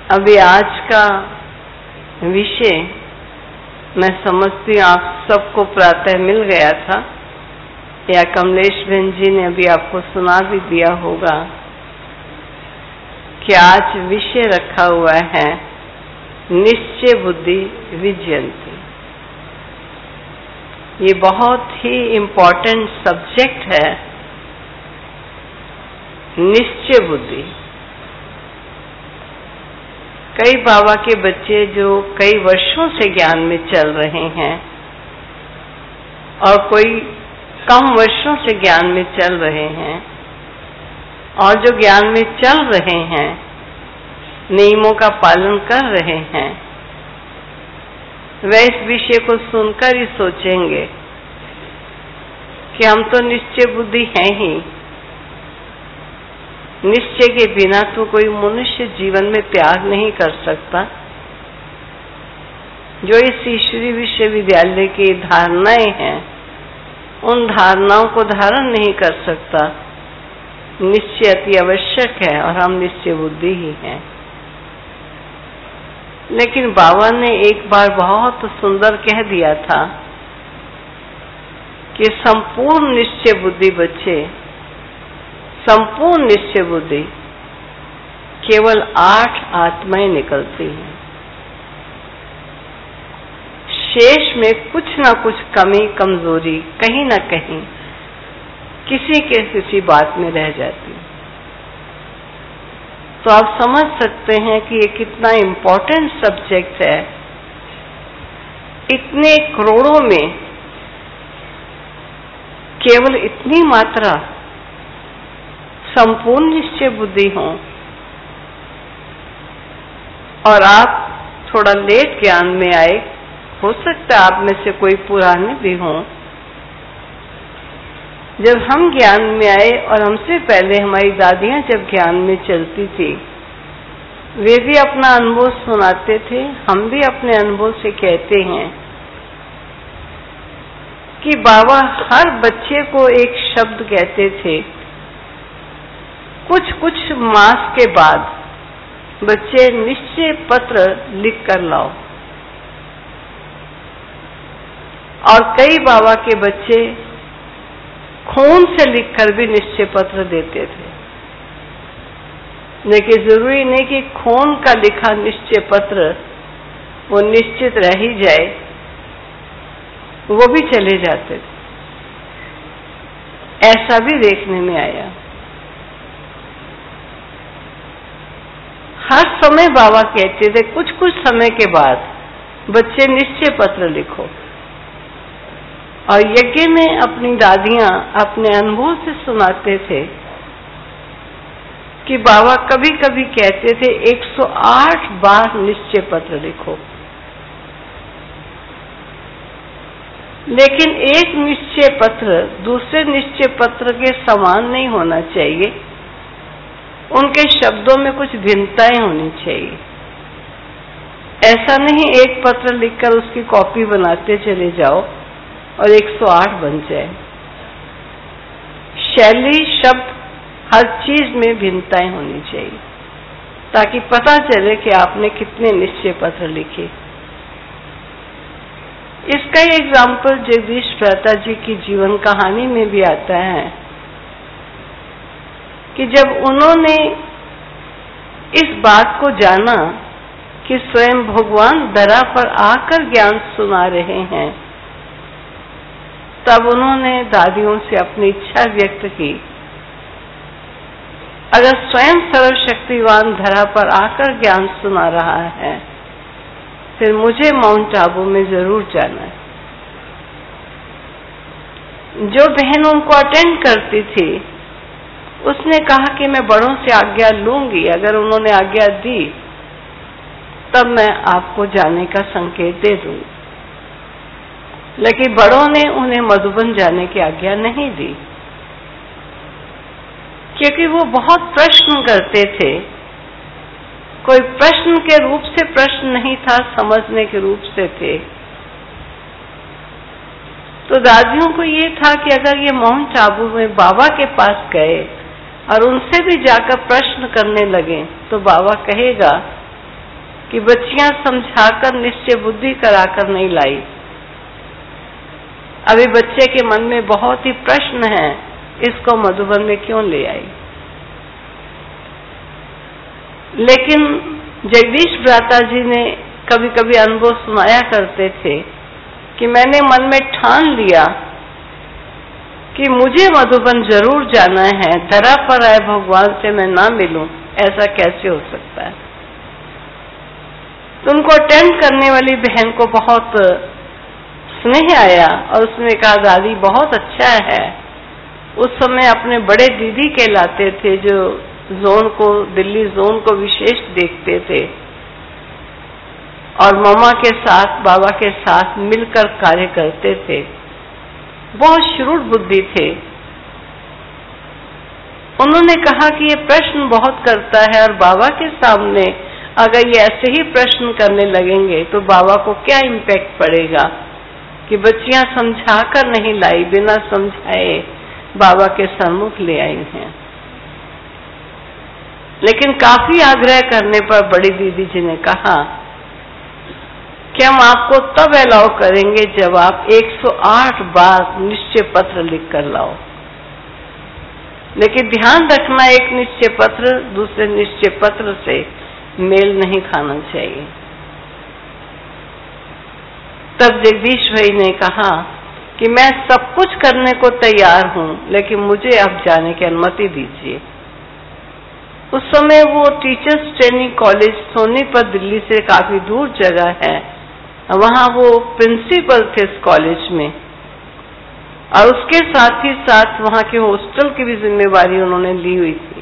अभी आज का विषय मैं समझती हूँ आप सबको प्रातः मिल गया था, या कमलेश बहन जी ने अभी आपको सुना भी दिया होगा कि आज विषय रखा हुआ है निश्चय बुद्धि विजयंती। ये बहुत ही इम्पोर्टेंट सब्जेक्ट है, निश्चय बुद्धि। कई बाबा के बच्चे जो कई वर्षों से ज्ञान में चल रहे हैं और कोई कम वर्षों से ज्ञान में चल रहे हैं, और जो ज्ञान में चल रहे हैं नियमों का पालन कर रहे हैं, वे इस विषय को सुनकर ही सोचेंगे कि हम तो निश्चय बुद्धि हैं ही। निश्चय के बिना तो कोई मनुष्य जीवन में त्याग नहीं कर सकता। जो इस ईश्वरीय विश्वविद्यालय की धारणाएं हैं, उन धारणाओं को धारण नहीं कर सकता। निश्चय अति आवश्यक है और हम निश्चय बुद्धि ही हैं। लेकिन बाबा ने एक बार बहुत सुंदर कह दिया था कि संपूर्ण निश्चय बुद्धि बच्चे, संपूर्ण निश्चय बुद्धि केवल 8 आत्माएं निकलती हैं। शेष में कुछ ना कुछ कमी कमजोरी कहीं ना कहीं किसी बात में रह जाती है। तो आप समझ सकते हैं कि ये कितना इम्पोर्टेंट सब्जेक्ट है। इतने करोड़ों में केवल इतनी मात्रा संपूर्ण निश्चय बुद्धि हो, और आप थोड़ा लेट ज्ञान में आए, हो सकता है आप में से कोई पुराने भी हों। जब हम ज्ञान में आए और हमसे पहले हमारी दादियां जब ज्ञान में चलती थी, वे भी अपना अनुभव सुनाते थे, हम भी अपने अनुभव से कहते हैं कि बाबा हर बच्चे को एक शब्द कहते थे। कुछ कुछ मास के बाद बच्चे निश्चय पत्र लिख कर लाओ, और कई बाबा के बच्चे खून से लिखकर भी निश्चय पत्र देते थे। लेकिन जरूरी नहीं कि खून का लिखा निश्चय पत्र वो निश्चित रह ही जाए, वो भी चले जाते थे। ऐसा भी देखने में आया। हर समय बाबा कहते थे कुछ कुछ समय के बाद बच्चे निश्चय पत्र लिखो। और यज्ञ में अपनी दादियां अपने अनुभव से सुनाते थे कि बाबा कभी कभी कहते थे 108 बार निश्चय पत्र लिखो। लेकिन एक निश्चय पत्र दूसरे निश्चय पत्र के समान नहीं होना चाहिए। उनके शब्दों में कुछ भिन्नताएं होनी चाहिए। ऐसा नहीं एक पत्र लिखकर उसकी कॉपी बनाते चले जाओ और 108 बन जाए। शैली, शब्द, हर चीज में भिन्नताएं होनी चाहिए, ताकि पता चले कि आपने कितने निश्चय पत्र लिखे। इसका ही एग्जाम्पल जगदीश भ्राता जी की जीवन कहानी में भी आता है कि जब उन्होंने इस बात को जाना कि स्वयं भगवान धरा पर आकर ज्ञान सुना रहे हैं, तब उन्होंने दादियों से अपनी इच्छा व्यक्त की, अगर स्वयं सर्वशक्तिवान धरा पर आकर ज्ञान सुना रहा है, फिर मुझे माउंट आबू में जरूर जाना है। जो बहन उनको अटेंड करती थी, उसने कहा कि मैं बड़ों से आज्ञा लूंगी, अगर उन्होंने आज्ञा दी तब मैं आपको जाने का संकेत दे दूंगी। लेकिन बड़ों ने उन्हें मधुबन जाने की आज्ञा नहीं दी, क्योंकि वो बहुत प्रश्न करते थे। कोई प्रश्न के रूप से प्रश्न नहीं था, समझने के रूप से थे। तो दादियों को ये था कि अगर ये माउंट आबू में बाबा के पास गए और उनसे भी जाकर प्रश्न करने लगे, तो बाबा कहेगा कि बच्चियां समझाकर निश्चय बुद्धि कराकर नहीं लाई। अभी बच्चे के मन में बहुत ही प्रश्न है, इसको मधुबन में क्यों ले आई। लेकिन जगदीश भ्राता जी ने कभी कभी अनुभव सुनाया करते थे कि मैंने मन में ठान लिया कि मुझे मधुबन जरूर जाना है, धरा पर आए भगवान से मैं ना मिलूं, ऐसा कैसे हो सकता है। तो उनको अटेंड करने वाली बहन को बहुत स्नेह आया और उसने कहा दादी बहुत अच्छा है। उस समय अपने बड़े दीदी कहलाते थे जो जोन को, दिल्ली जोन को विशेष देखते थे और मम्मा के साथ, बाबा के साथ मिलकर कार्य करते थे। बहुत श्रूड बुद्धि थे। उन्होंने कहा कि ये प्रश्न बहुत करता है और बाबा के सामने अगर ये ऐसे ही प्रश्न करने लगेंगे तो बाबा को क्या इम्पैक्ट पड़ेगा कि बच्चियां समझाकर नहीं लाई, बिना समझाए बाबा के सम्मुख ले आई हैं। लेकिन काफी आग्रह करने पर बड़ी दीदी जी ने कहा कि हम आपको तब अलाउ करेंगे जब आप 108 बार निश्चय पत्र लिख कर लाओ। लेकिन ध्यान रखना, एक निश्चय पत्र दूसरे निश्चय पत्र से मेल नहीं खाना चाहिए। तब जगदीश भाई ने कहा कि मैं सब कुछ करने को तैयार हूं, लेकिन मुझे अब जाने की अनुमति दीजिए। उस समय वो teachers training college Sonipat Delhi से काफी दूर जगह है, वहां वो प्रिंसिपल थे इस कॉलेज में और उसके साथ ही साथ वहां के हॉस्टल की भी जिम्मेवारी उन्होंने ली हुई थी।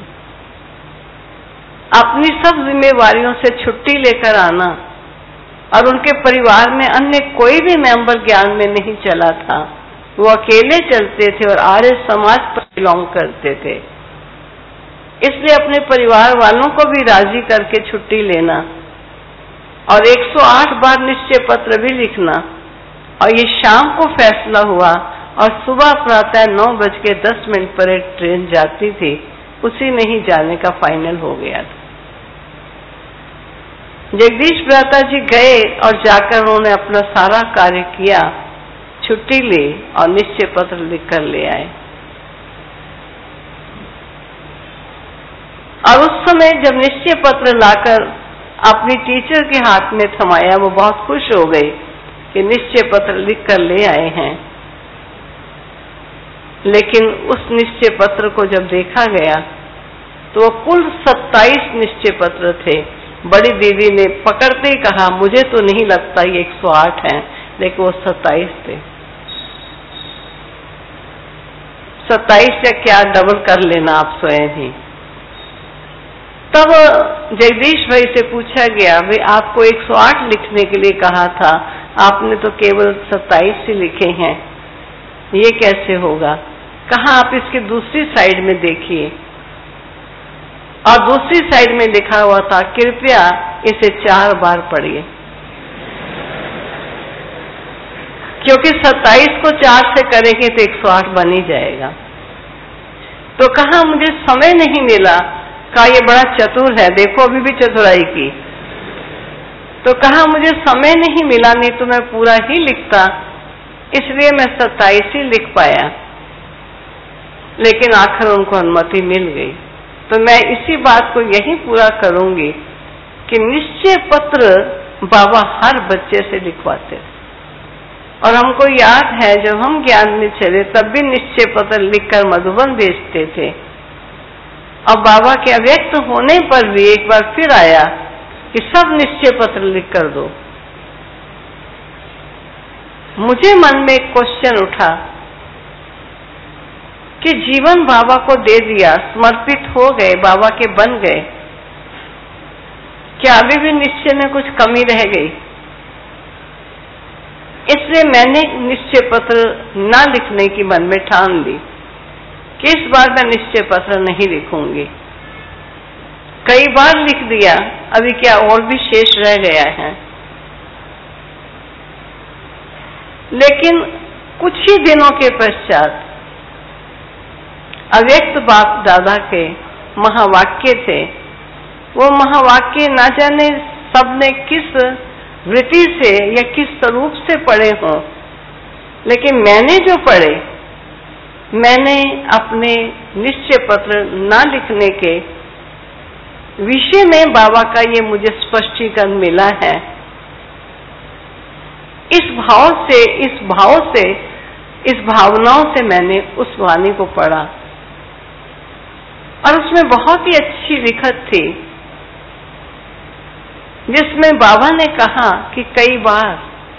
अपनी सब जिम्मेवारियों से छुट्टी लेकर आना और उनके परिवार में अन्य कोई भी मेंबर ज्ञान में नहीं चला था, वो अकेले चलते थे और आर्य समाज पर बिलोंग करते थे। इसलिए अपने परिवार वालों को भी राजी करके छुट्टी लेना और 108 बार निश्चय पत्र भी लिखना। और ये शाम को फैसला हुआ और सुबह प्रातः 9:10 पर एक ट्रेन जाती थी, उसी में ही जाने का फाइनल हो गया था। जगदीश भ्राता जी गए और जाकर उन्होंने अपना सारा कार्य किया, छुट्टी ली और निश्चय पत्र लिखकर ले आए। और उस समय जब निश्चय पत्र लाकर अपनी टीचर के हाथ में थमाया, वो बहुत खुश हो गई कि निश्चय पत्र लिखकर ले आए हैं। लेकिन उस निश्चय पत्र को जब देखा गया तो वो कुल 27 निश्चय पत्र थे। बड़ी दीदी ने पकड़ते ही कहा मुझे तो नहीं लगता ये 108 हैं, लेकिन वो 27 थे। 27 से क्या डबल कर लेना आप स्वयं ही। तब जगदीश भाई से पूछा गया, भाई आपको 108 लिखने के लिए कहा था, आपने तो केवल 27 ही लिखे हैं, ये कैसे होगा। कहा आप इसकी दूसरी साइड में देखिए, और दूसरी साइड में लिखा हुआ था कृपया इसे 4 बार पढ़िए, क्योंकि 27 को 4 से करेंगे तो 108 बन ही जाएगा। तो कहा मुझे समय नहीं मिला। कहा ये बड़ा चतुर है, देखो अभी भी चतुराई की। तो कहा मुझे समय नहीं मिला, नहीं तो मैं पूरा ही लिखता, इसलिए मैं 27 ही लिख पाया। लेकिन आखिर उनको अनुमति मिल गई। तो मैं इसी बात को यही पूरा करूंगी कि निश्चय पत्र बाबा हर बच्चे से लिखवाते थे। और हमको याद है जब हम ज्ञान में चले तब भी निश्चय पत्र लिखकर मधुबन भेजते थे। और बाबा के अव्यक्त होने पर भी एक बार फिर आया कि सब निश्चय पत्र लिख कर दो। मुझे मन में एक क्वेश्चन उठा कि जीवन बाबा को दे दिया, समर्पित हो गए, बाबा के बन गए, क्या अभी भी निश्चय में कुछ कमी रह गई। इसलिए मैंने निश्चय पत्र न लिखने की मन में ठान ली कि इस बार मैं निश्चय पत्र नहीं लिखूंगी। कई बार लिख दिया, अभी क्या और भी शेष रह गया है। लेकिन कुछ ही दिनों के पश्चात अव्यक्त बाप दादा के महावाक्य थे। वो महावाक्य ना जाने सबने किस वृत्ति से या किस स्वरूप से पढ़े हों, लेकिन मैंने जो पढ़े, मैंने अपने निश्चय पत्र ना लिखने के विषय में बाबा का ये मुझे स्पष्टीकरण मिला है। इस भाव से, इस भावनाओं से मैंने उस वाणी को पढ़ा और उसमें बहुत ही अच्छी लिखत थी, जिसमें बाबा ने कहा कि कई बार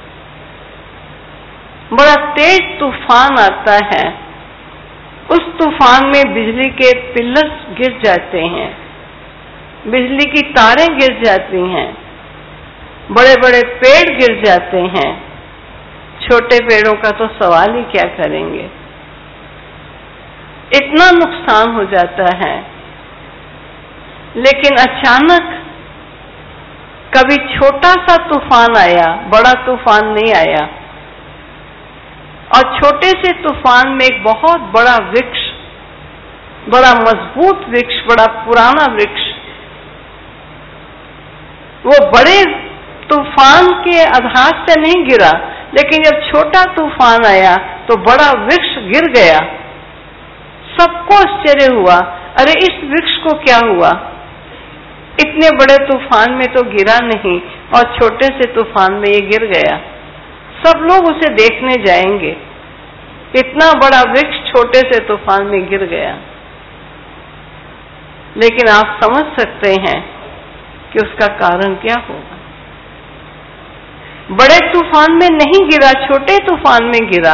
बड़ा तेज तूफान आता है, उस तूफान में बिजली के पिलर्स गिर जाते हैं, बिजली की तारें गिर जाती हैं, बड़े बड़े पेड़ गिर जाते हैं। छोटे पेड़ों का तो सवाल ही क्या करेंगे, इतना नुकसान हो जाता है। लेकिन अचानक कभी छोटा सा तूफान आया, बड़ा तूफान नहीं आया, और छोटे से तूफान में एक बहुत बड़ा वृक्ष, बड़ा मजबूत वृक्ष, बड़ा पुराना वृक्ष, वो बड़े तूफान के आधार से नहीं गिरा, लेकिन जब छोटा तूफान आया तो बड़ा वृक्ष गिर गया। सबको आश्चर्य हुआ, अरे इस वृक्ष को क्या हुआ, इतने बड़े तूफान में तो गिरा नहीं और छोटे से तूफान में ये गिर गया। सब लोग उसे देखने जाएंगे, इतना बड़ा वृक्ष छोटे से तूफान में गिर गया। लेकिन आप समझ सकते हैं कि उसका कारण क्या होगा। बड़े तूफान में नहीं गिरा, छोटे तूफान में गिरा।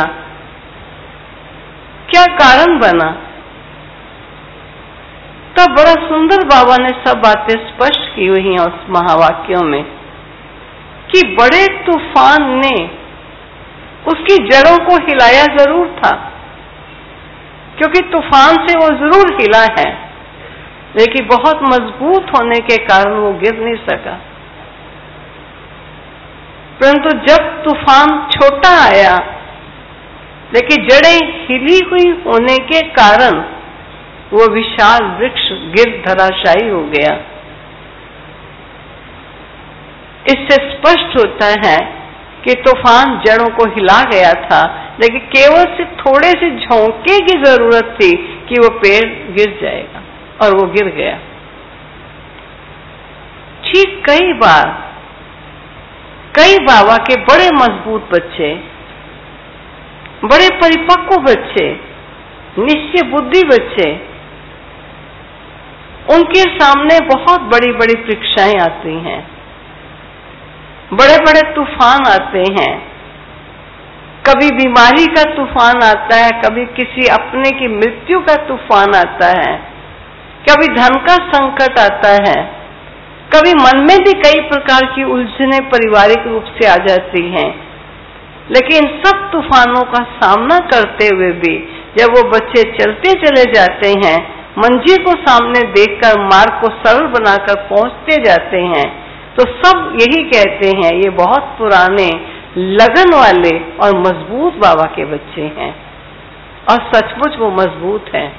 क्या कारण बना? तब बड़ा सुंदर बाबा ने सब बातें स्पष्ट की हुई हैं उस महावाक्यों में कि बड़े तूफान ने उसकी जड़ों को हिलाया जरूर था, क्योंकि तूफान से वो जरूर हिला है, लेकिन बहुत मजबूत होने के कारण वो गिर नहीं सका। परंतु जब तूफान छोटा आया, लेकिन जड़ें हिली हुई होने के कारण वो विशाल वृक्ष गिर धराशायी हो गया। इससे स्पष्ट होता है कि तूफान जड़ों को हिला गया था, लेकिन केवल से थोड़े से झोंके की जरूरत थी कि वो पेड़ गिर जाएगा, और वो गिर गया। ठीक कई बाबा के बड़े मजबूत बच्चे, बड़े परिपक्व बच्चे, निश्चय बुद्धि बच्चे, उनके सामने बहुत बड़ी बड़ी परीक्षाएं आती हैं, बड़े बड़े तूफान आते हैं। कभी बीमारी का तूफान आता है, कभी किसी अपने की मृत्यु का तूफान आता है, कभी धन का संकट आता है, कभी मन में भी कई प्रकार की उलझने पारिवारिक रूप से आ जाती हैं। लेकिन सब तूफानों का सामना करते हुए भी जब वो बच्चे चलते चले जाते हैं, मंजिल को सामने देखकर मार्ग को सरल बनाकर पहुंचते जाते हैं, तो सब यही कहते हैं, ये बहुत पुराने, लगन वाले और मजबूत बाबा के बच्चे हैं। और सचमुच वो मजबूत हैं।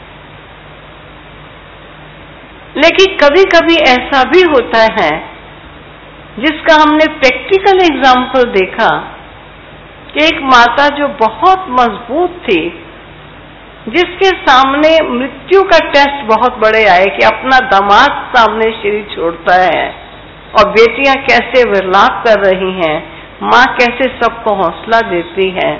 लेकिन कभी कभी ऐसा भी होता है, जिसका हमने प्रैक्टिकल एग्जाम्पल देखा, कि एक माता जो बहुत मजबूत थी, जिसके सामने मृत्यु का टेस्ट बहुत बड़े आए कि अपना दामाद सामने शरीर छोड़ता है और बेटियां कैसे विलाप कर रही हैं, माँ कैसे सबको हौसला देती है।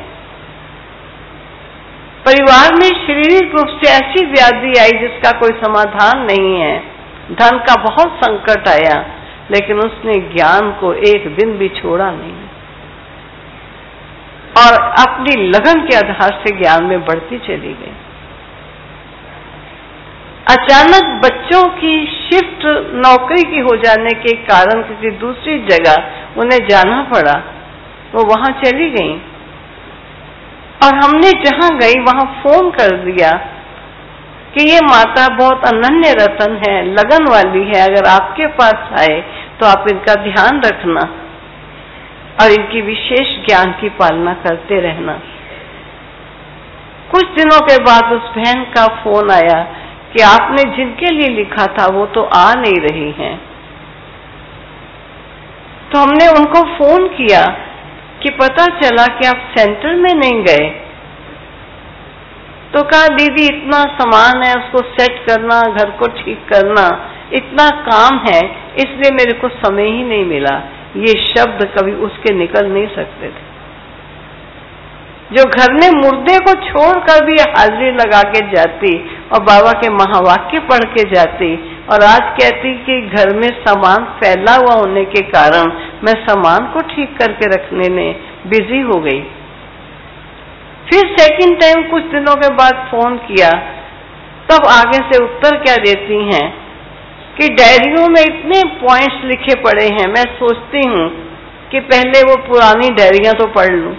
परिवार में शारीरिक रूप से ऐसी व्याधि आई जिसका कोई समाधान नहीं है, धन का बहुत संकट आया, लेकिन उसने ज्ञान को एक दिन भी छोड़ा नहीं और अपनी लगन के आधार से ज्ञान में बढ़ती चली गई। अचानक बच्चों की शिफ्ट नौकरी की हो जाने के कारण किसी दूसरी जगह उन्हें जाना पड़ा, वो वहां चली गई और हमने जहां गई वहां फोन कर दिया कि ये माता बहुत अनन्य रतन है, लगन वाली है, अगर आपके पास आए तो आप इनका ध्यान रखना और इनकी विशेष ज्ञान की पालना करते रहना। कुछ दिनों के बाद उस बहन का फोन आया कि आपने जिनके लिए लिखा था वो तो आ नहीं रही हैं। तो हमने उनको फोन किया कि पता चला कि आप सेंटर में नहीं गए। तो कहा दीदी इतना सामान है, उसको सेट करना, घर को ठीक करना, इतना काम है, इसलिए मेरे को समय ही नहीं मिला। ये शब्द कभी उसके निकल नहीं सकते थे। जो घर में मुर्दे को छोड़कर भी हाजिरी लगा के जाती और बाबा के महावाक्य पढ़ के जाती, और आज कहती कि घर में सामान फैला हुआ होने के कारण मैं सामान को ठीक करके रखने में बिजी हो गई। फिर सेकंड टाइम कुछ दिनों के बाद फोन किया, तब आगे से उत्तर क्या देती हैं कि डायरियों में इतने पॉइंट्स लिखे पड़े हैं, मैं सोचती हूँ कि पहले वो पुरानी डायरियां तो पढ़ लूं।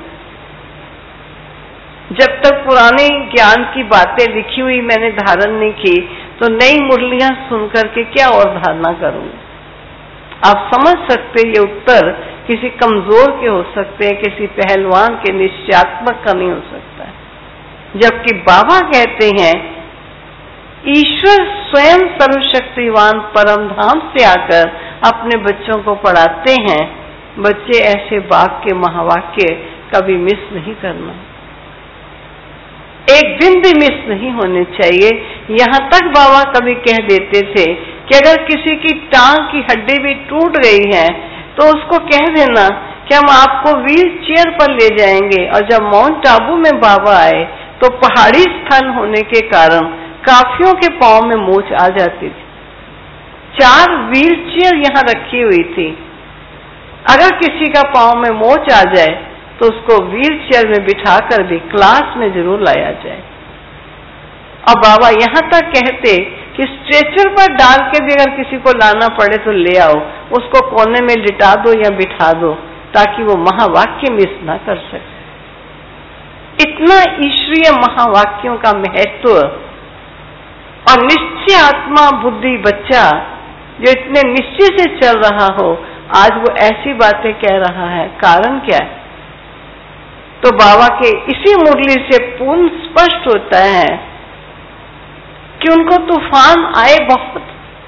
जब तक पुराने ज्ञान की बातें लिखी हुई मैंने धारण नहीं की, तो नई मुरलियां सुनकर के क्या और धारणा करूं। आप समझ सकते ये उत्तर किसी कमजोर के हो सकते हैं, किसी पहलवान के, निश्चयात्मक का नहीं हो सकता है। जबकि बाबा कहते हैं ईश्वर स्वयं सर्वशक्तिवान परम धाम से आकर अपने बच्चों को पढ़ाते हैं। बच्चे ऐसे बाग के महावाक्य कभी मिस नहीं करना, एक दिन भी मिस नहीं होने चाहिए। यहाँ तक बाबा कभी कह देते थे कि अगर किसी की टांग की हड्डी भी टूट गई है तो उसको कह देना कि हम आपको व्हील चेयर पर ले जाएंगे। और जब माउंट आबू में बाबा आए तो पहाड़ी स्थल होने के कारण काफियों के पांव में मोच आ जाती थी। 4 व्हील चेयर यहाँ रखी हुई थी। अगर किसी का पांव में मोच आ जाए तो उसको व्हील चेयर में बिठाकर भी क्लास में जरूर लाया जाए। और बाबा यहाँ तक कहते कि स्ट्रेचर पर डाल के भी अगर किसी को लाना पड़े तो ले आओ, उसको कोने में लिटा दो या बिठा दो, ताकि वो महावाक्य मिस ना कर सके। इतना ईश्वरीय महावाक्यों का महत्व। और निश्चय आत्मा बुद्धि बच्चा जो इतने निश्चय से चल रहा हो, आज वो ऐसी बातें कह रहा है, कारण क्या है? तो बाबा के इसी मुरली से पूर्ण स्पष्ट होता है कि उनको तूफान आए बहुत,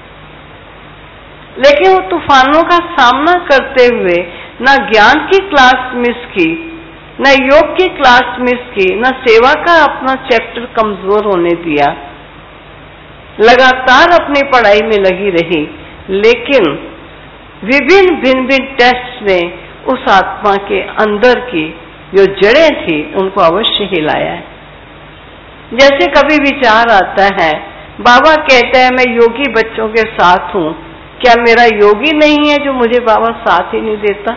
लेकिन वो तूफानों का सामना करते हुए न ज्ञान की क्लास मिस की, न योग की क्लास मिस की, न सेवा का अपना चैप्टर कमजोर होने दिया। लगातार अपनी पढ़ाई में लगी रही, लेकिन विभिन्न भिन्न भिन्न टेस्ट ने उस आत्मा के अंदर की जो जड़ें थी उनको अवश्य हिलाया है। जैसे कभी विचार आता है, बाबा कहता है मैं योगी बच्चों के साथ हूं, क्या मेरा योगी नहीं है जो मुझे बाबा साथ ही नहीं देता?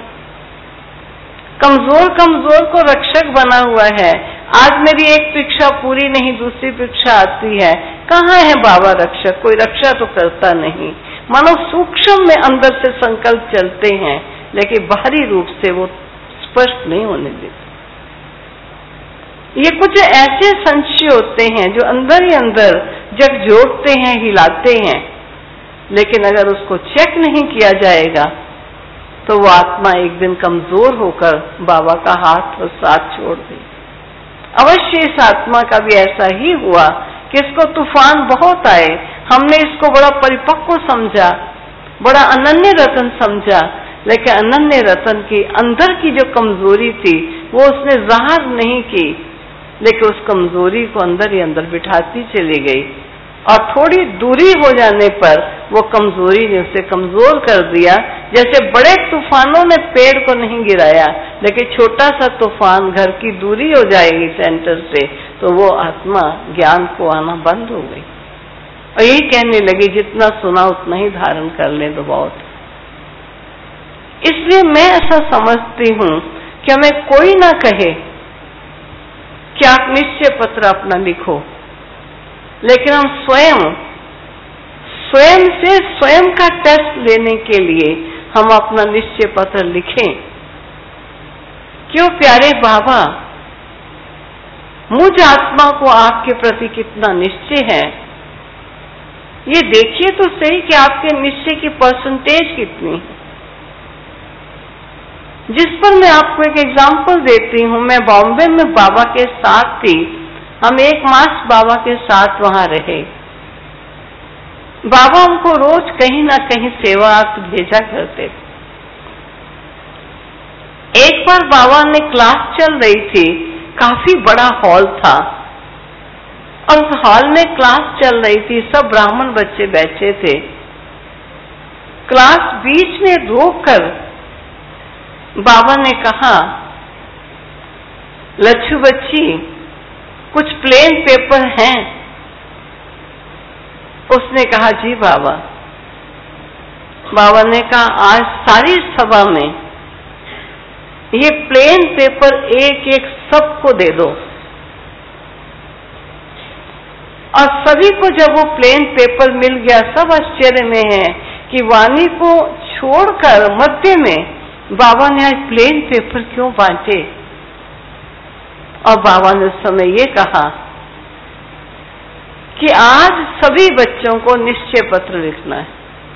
कमजोर कमजोर को रक्षक बना हुआ है। आज मेरी एक परीक्षा पूरी नहीं, दूसरी परीक्षा आती है, कहाँ है बाबा रक्षक? कोई रक्षा तो करता नहीं। मानो सूक्ष्म में अंदर से संकल्प चलते हैं, लेकिन बाहरी रूप से वो स्पष्ट नहीं होने देते। ये कुछ ऐसे संशय होते हैं जो अंदर ही अंदर झकझोरते हैं, हिलाते हैं, लेकिन अगर उसको चेक नहीं किया जाएगा तो वो आत्मा एक दिन कमजोर होकर बाबा का हाथ और साथ छोड़ देगी। अवश्य इस आत्मा का भी ऐसा ही हुआ कि इसको तूफान बहुत आए, हमने इसको बड़ा परिपक्व समझा, बड़ा अनन्य रतन समझा, लेकिन अनन्य रतन की अंदर की जो कमजोरी थी वो उसने जाहिर नहीं की, लेकिन उस कमजोरी को अंदर ही अंदर बिठाती चली गई। और थोड़ी दूरी हो जाने पर वो कमजोरी ने उसे कमजोर कर दिया। जैसे बड़े तूफानों ने पेड़ को नहीं गिराया, लेकिन छोटा सा तूफान घर की दूरी हो जाएगी सेंटर से, तो वो आत्मा ज्ञान को आना बंद हो गई और यही कहने लगी जितना सुना उतना ही धारण कर ले तो बहुत। इसलिए मैं ऐसा समझती हूं कि हमें कोई ना कहे कि आप निश्चय पत्र अपना लिखो, लेकिन हम स्वयं से स्वयं का टेस्ट लेने के लिए हम अपना निश्चय पत्र लिखें। क्यों प्यारे बाबा, मुझ आत्मा को आपके प्रति कितना निश्चय है, ये देखिए तो सही कि आपके निश्चय की परसेंटेज कितनी है। जिस पर मैं आपको एक एग्जाम्पल देती हूँ, मैं बॉम्बे में बाबा के साथ थी, हम 1 मास बाबा के साथ वहां रहे। बाबा हमको रोज कहीं ना कहीं सेवा भेजा करते थे। बार बाबा ने क्लास चल रही थी, काफी बड़ा हॉल था और उस हॉल में क्लास चल रही थी, सब ब्राह्मण बच्चे बैठे थे। क्लास बीच में रोककर बाबा ने कहा, लच्छू बच्ची कुछ प्लेन पेपर हैं? उसने कहा जी बाबा। बाबा ने कहा आज सारी सभा में ये प्लेन पेपर एक एक सबको दे दो। और सभी को जब वो प्लेन पेपर मिल गया, सब आश्चर्य में है कि वाणी को छोड़कर मध्य में बाबा ने आज प्लेन पेपर क्यों बांटे। और बाबा ने उस समय ये कहा कि आज सभी बच्चों को निश्चय पत्र लिखना है।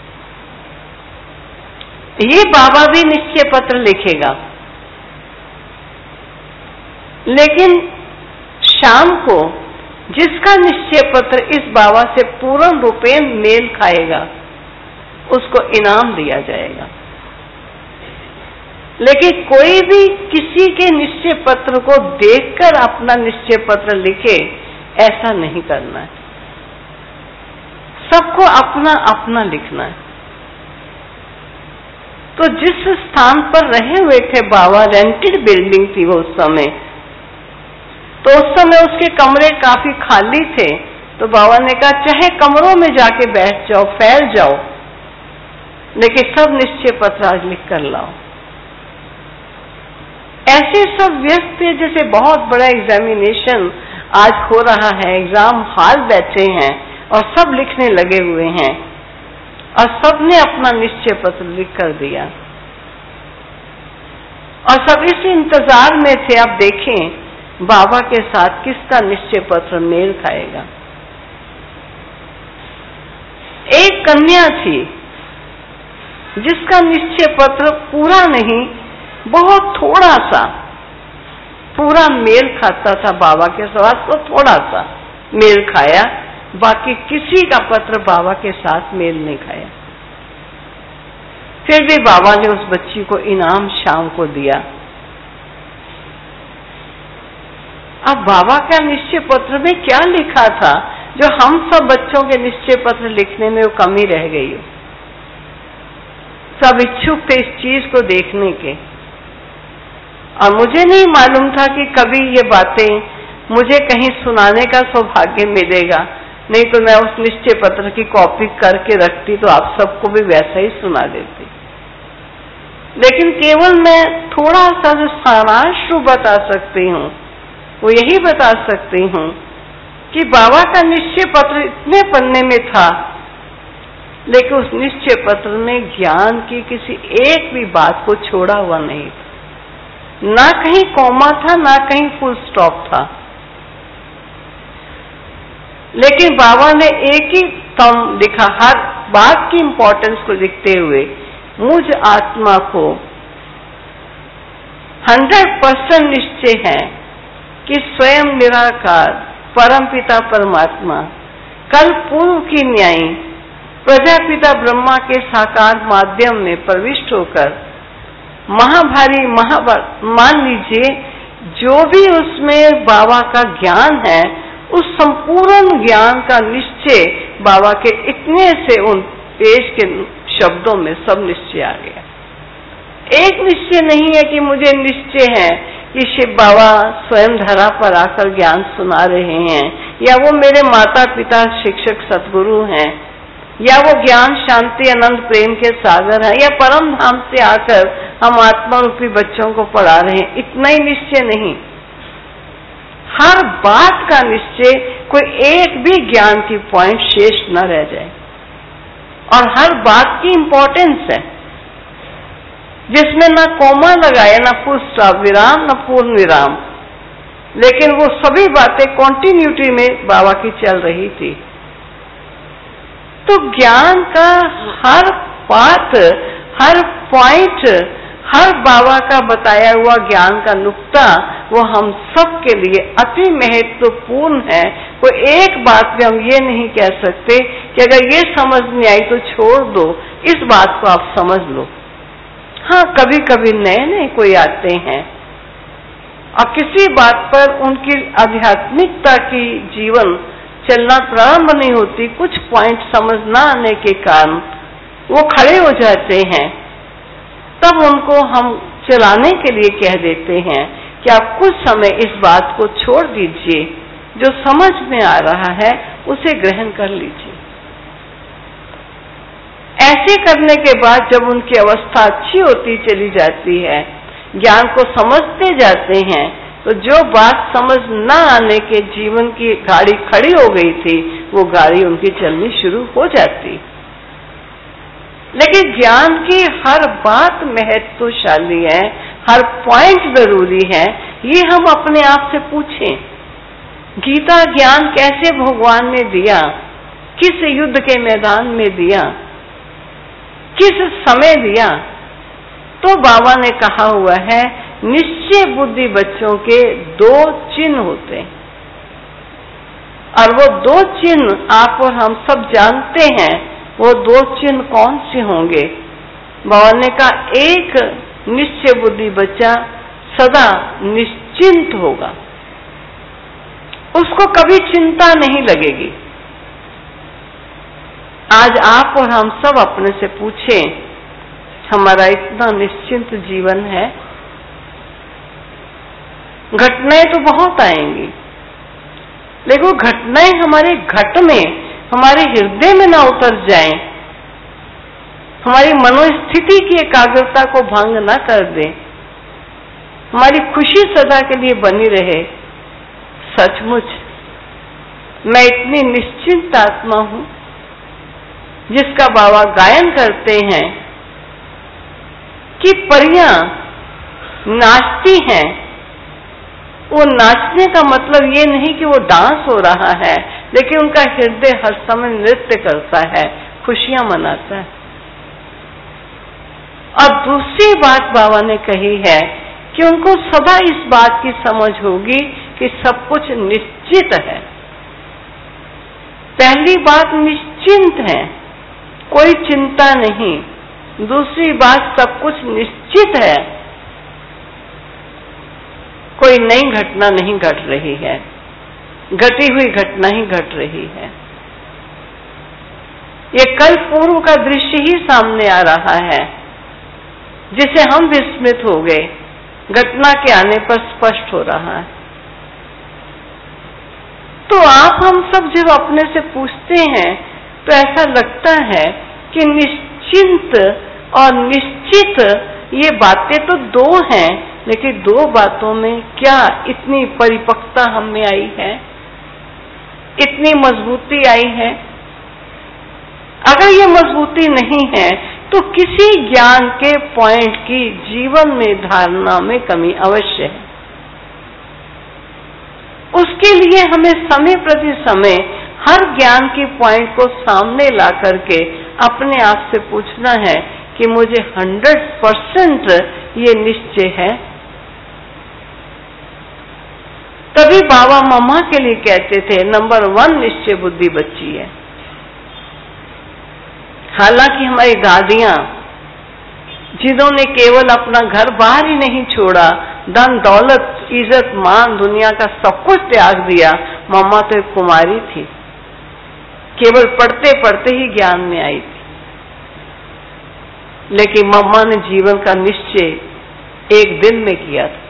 ये बाबा भी निश्चय पत्र लिखेगा, लेकिन शाम को जिसका निश्चय पत्र इस बाबा से पूर्ण रूपेण मेल खाएगा उसको इनाम दिया जाएगा। लेकिन कोई भी किसी के निश्चय पत्र को देखकर अपना निश्चय पत्र लिखे, ऐसा नहीं करना है। सबको अपना अपना लिखना है। तो जिस स्थान पर रहे हुए थे बाबा, रेंटेड बिल्डिंग थी वो उस समय, तो उस समय उसके कमरे काफी खाली थे। तो बाबा ने कहा चाहे कमरों में जाके बैठ जाओ, फैल जाओ, लेकिन सब निश्चय पत्र आज लिख कर लाओ। ऐसे सब व्यस्त थे जैसे बहुत बड़ा एग्जामिनेशन आज हो रहा है, एग्जाम हॉल बैठे हैं और सब लिखने लगे हुए हैं और सबने अपना निश्चय पत्र लिख कर दिया और सब इस इंतजार में थे अब देखें बाबा के साथ किसका निश्चय पत्र मेल खाएगा। एक कन्या थी जिसका निश्चय पत्र पूरा नहीं, बहुत थोड़ा सा पूरा मेल खाता था बाबा के साथ, तो थोड़ा सा मेल खाया, बाकी किसी का पत्र बाबा के साथ मेल नहीं खाया। फिर भी बाबा ने उस बच्ची को इनाम शाम को दिया। अब बाबा का निश्चय पत्र में क्या लिखा था जो हम सब बच्चों के निश्चय पत्र लिखने में वो कमी रह गई हो। सब इच्छुक थे इस चीज को देखने के, और मुझे नहीं मालूम था कि कभी ये बातें मुझे कहीं सुनाने का सौभाग्य मिलेगा, नहीं तो मैं उस निश्चय पत्र की कॉपी करके रखती तो आप सबको भी वैसा ही सुना देती। लेकिन केवल मैं थोड़ा सा जो सारांश बता सकती हूँ वो यही बता सकती हूँ कि बाबा का निश्चय पत्र इतने पन्ने में था, लेकिन उस निश्चय पत्र में ज्ञान की किसी एक भी बात को छोड़ा हुआ नहीं था। ना कहीं कॉमा था, ना कहीं फुल स्टॉप था। लेकिन बाबा ने एक ही टर्म लिखा, हर बात की इंपॉर्टेंस को लिखते हुए, मुझ आत्मा को 100% निश्चय है कि स्वयं निराकार परमपिता परमात्मा कल पूर्व की न्यायी प्रजापिता ब्रह्मा के साकार माध्यम में प्रविष्ट होकर महाभारी मान लीजिए जो भी उसमें बाबा का ज्ञान है, उस संपूर्ण ज्ञान का निश्चय बाबा के इतने से उन पेश के शब्दों में सब निश्चय आ गया। एक निश्चय नहीं है कि मुझे निश्चय है कि शिव बाबा स्वयं धरा पर आकर ज्ञान सुना रहे हैं, या वो मेरे माता पिता शिक्षक सतगुरु हैं, या वो ज्ञान शांति आनंद प्रेम के सागर हैं, या परम धाम से आकर हम आत्मा रूपी बच्चों को पढ़ा रहे हैं। इतना ही निश्चय नहीं, हर बात का निश्चय, कोई एक भी ज्ञान की पॉइंट शेष न रह जाए, और हर बात की इंपॉर्टेंस है जिसमें ना कोमा लगाया, ना फुल स्टॉप, विराम, ना पूर्ण विराम, लेकिन वो सभी बातें कॉन्टिन्यूटी में बाबा की चल रही थी। तो ज्ञान का हर बात, हर पॉइंट, हर बाबा का बताया हुआ ज्ञान का नुक्ता वो हम सब के लिए अति महत्वपूर्ण है। कोई एक बात में हम ये नहीं कह सकते कि अगर ये समझ नहीं आई तो छोड़ दो, इस बात को आप समझ लो। हाँ, कभी कभी नए नए कोई आते हैं और किसी बात पर उनकी आध्यात्मिकता की जीवन चलना प्रारंभ नहीं होती, कुछ पॉइंट समझ ना आने के कारण वो खड़े हो जाते हैं, तब उनको हम चलाने के लिए कह देते हैं कि आप कुछ समय इस बात को छोड़ दीजिए, जो समझ में आ रहा है उसे ग्रहण कर लीजिए। ऐसे करने के बाद जब उनकी अवस्था अच्छी होती चली जाती है, ज्ञान को समझते जाते हैं, तो जो बात समझ न आने के जीवन की गाड़ी खड़ी हो गई थी, वो गाड़ी उनकी चलनी शुरू हो जाती। लेकिन ज्ञान की हर बात महत्वशाली है, हर पॉइंट जरूरी है, ये हम अपने आप से पूछें। गीता ज्ञान कैसे भगवान ने दिया, किस युद्ध के मैदान में दिया, किस समय दिया? तो बाबा ने कहा हुआ है, निश्चय बुद्धि बच्चों के 2 चिन्ह होते हैं, और वो 2 चिन्ह आप और हम सब जानते हैं। वो 2 चिन्ह कौन से होंगे? बाबा ने कहा, एक निश्चय बुद्धि बच्चा सदा निश्चिंत होगा, उसको कभी चिंता नहीं लगेगी। आज आप और हम सब अपने से पूछें, हमारा इतना निश्चिंत जीवन है? घटनाएं तो बहुत आएंगी, लेकिन वो घटनाएं हमारे घट में, हमारे हृदय में ना उतर जाएं, हमारी मनोस्थिति की एकाग्रता को भंग ना कर दें, हमारी खुशी सदा के लिए बनी रहे। सचमुच मैं इतनी निश्चिंत आत्मा हूं, जिसका बाबा गायन करते हैं कि परियां नाचती हैं। वो नाचने का मतलब ये नहीं कि वो डांस हो रहा है, लेकिन उनका हृदय हर समय नृत्य करता है, खुशियां मनाता है। और दूसरी बात बाबा ने कही है कि उनको सदा इस बात की समझ होगी कि सब कुछ निश्चित है। पहली बात निश्चिंत है, कोई चिंता नहीं। दूसरी बात सब कुछ निश्चित है, कोई नई घटना नहीं घट रही है, घटी हुई घटना ही घट रही है। ये कल पूर्व का दृश्य ही सामने आ रहा है, जिसे हम विस्मित हो गए, घटना के आने पर स्पष्ट हो रहा है। तो आप हम सब जब अपने से पूछते हैं, तो ऐसा लगता है कि निश्चिंत और निश्चित ये बातें तो 2 हैं, लेकिन 2 बातों में क्या इतनी परिपक्वता हम में आई है, इतनी मजबूती आई है? अगर ये मजबूती नहीं है, तो किसी ज्ञान के पॉइंट की जीवन में धारणा में कमी अवश्य है। उसके लिए हमें समय प्रति समय हर ज्ञान की पॉइंट को सामने ला करके अपने आप से पूछना है कि मुझे 100% ये निश्चय है। तभी बाबा मम्मा के लिए कहते थे, नंबर 1 निश्चय बुद्धि बच्ची है। हालांकि हमारी दादियां, जिन्होंने केवल अपना घर बाहर ही नहीं छोड़ा, धन दौलत इज्जत मान दुनिया का सब कुछ त्याग दिया, मम्मा तो एक कुमारी थी, केवल पढ़ते पढ़ते ही ज्ञान में आई थी। लेकिन मम्मा ने जीवन का निश्चय एक दिन में किया था।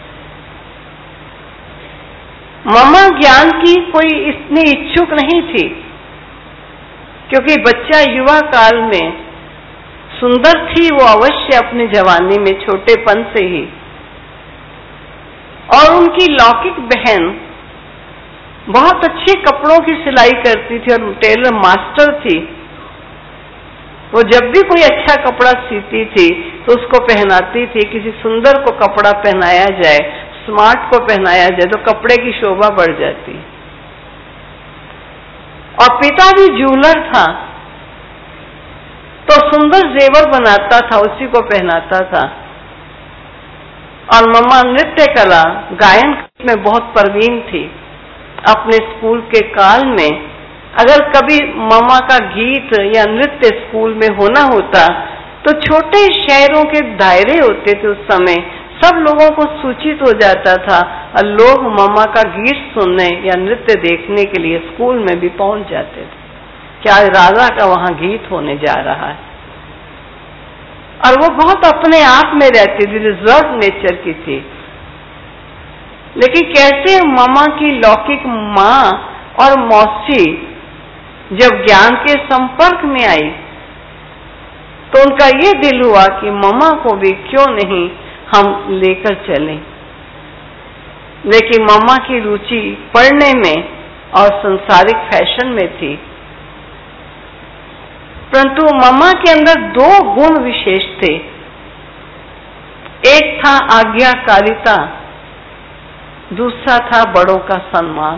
मम्मा ज्ञान की कोई इतनी इच्छुक नहीं थी, क्योंकि बच्चा युवा काल में सुंदर थी वो अवश्य अपनी जवानी में, छोटेपन से ही। और उनकी लौकिक बहन बहुत अच्छे कपड़ों की सिलाई करती थी और टेलर मास्टर थी। वो जब भी कोई अच्छा कपड़ा सीती थी तो उसको पहनाती थी। किसी सुंदर को कपड़ा पहनाया जाए, स्मार्ट को पहनाया जाए, तो कपड़े की शोभा बढ़ जाती। और पिता भी जूलर था, तो सुंदर जेवर बनाता था, उसी को पहनाता था। और मम्मा नृत्य कला, गायन में बहुत प्रवीण थी। अपने स्कूल के काल में अगर कभी मम्मा का गीत या नृत्य स्कूल में होना होता तो छोटे शहरों के दायरे होते थे उस समय, सब लोगों को सूचित हो जाता था और लोग मम्मा का गीत सुनने या नृत्य देखने के लिए स्कूल में भी पहुंच जाते थे कि आज राधा का वहां गीत होने जा रहा है। और वो बहुत अपने आप में रहती थी, रिजर्व नेचर की थी। लेकिन कैसे मम्मा की लौकिक माँ और मौसी जब ज्ञान के संपर्क में आई तो उनका ये दिल हुआ कि मम्मा को भी क्यों नहीं हम लेकर चलें। लेकिन मम्मा की रुचि पढ़ने में और संसारिक फैशन में थी, परंतु मम्मा के अंदर दो गुण विशेष थे। एक था आज्ञाकारिता, दूसरा था बड़ों का सम्मान।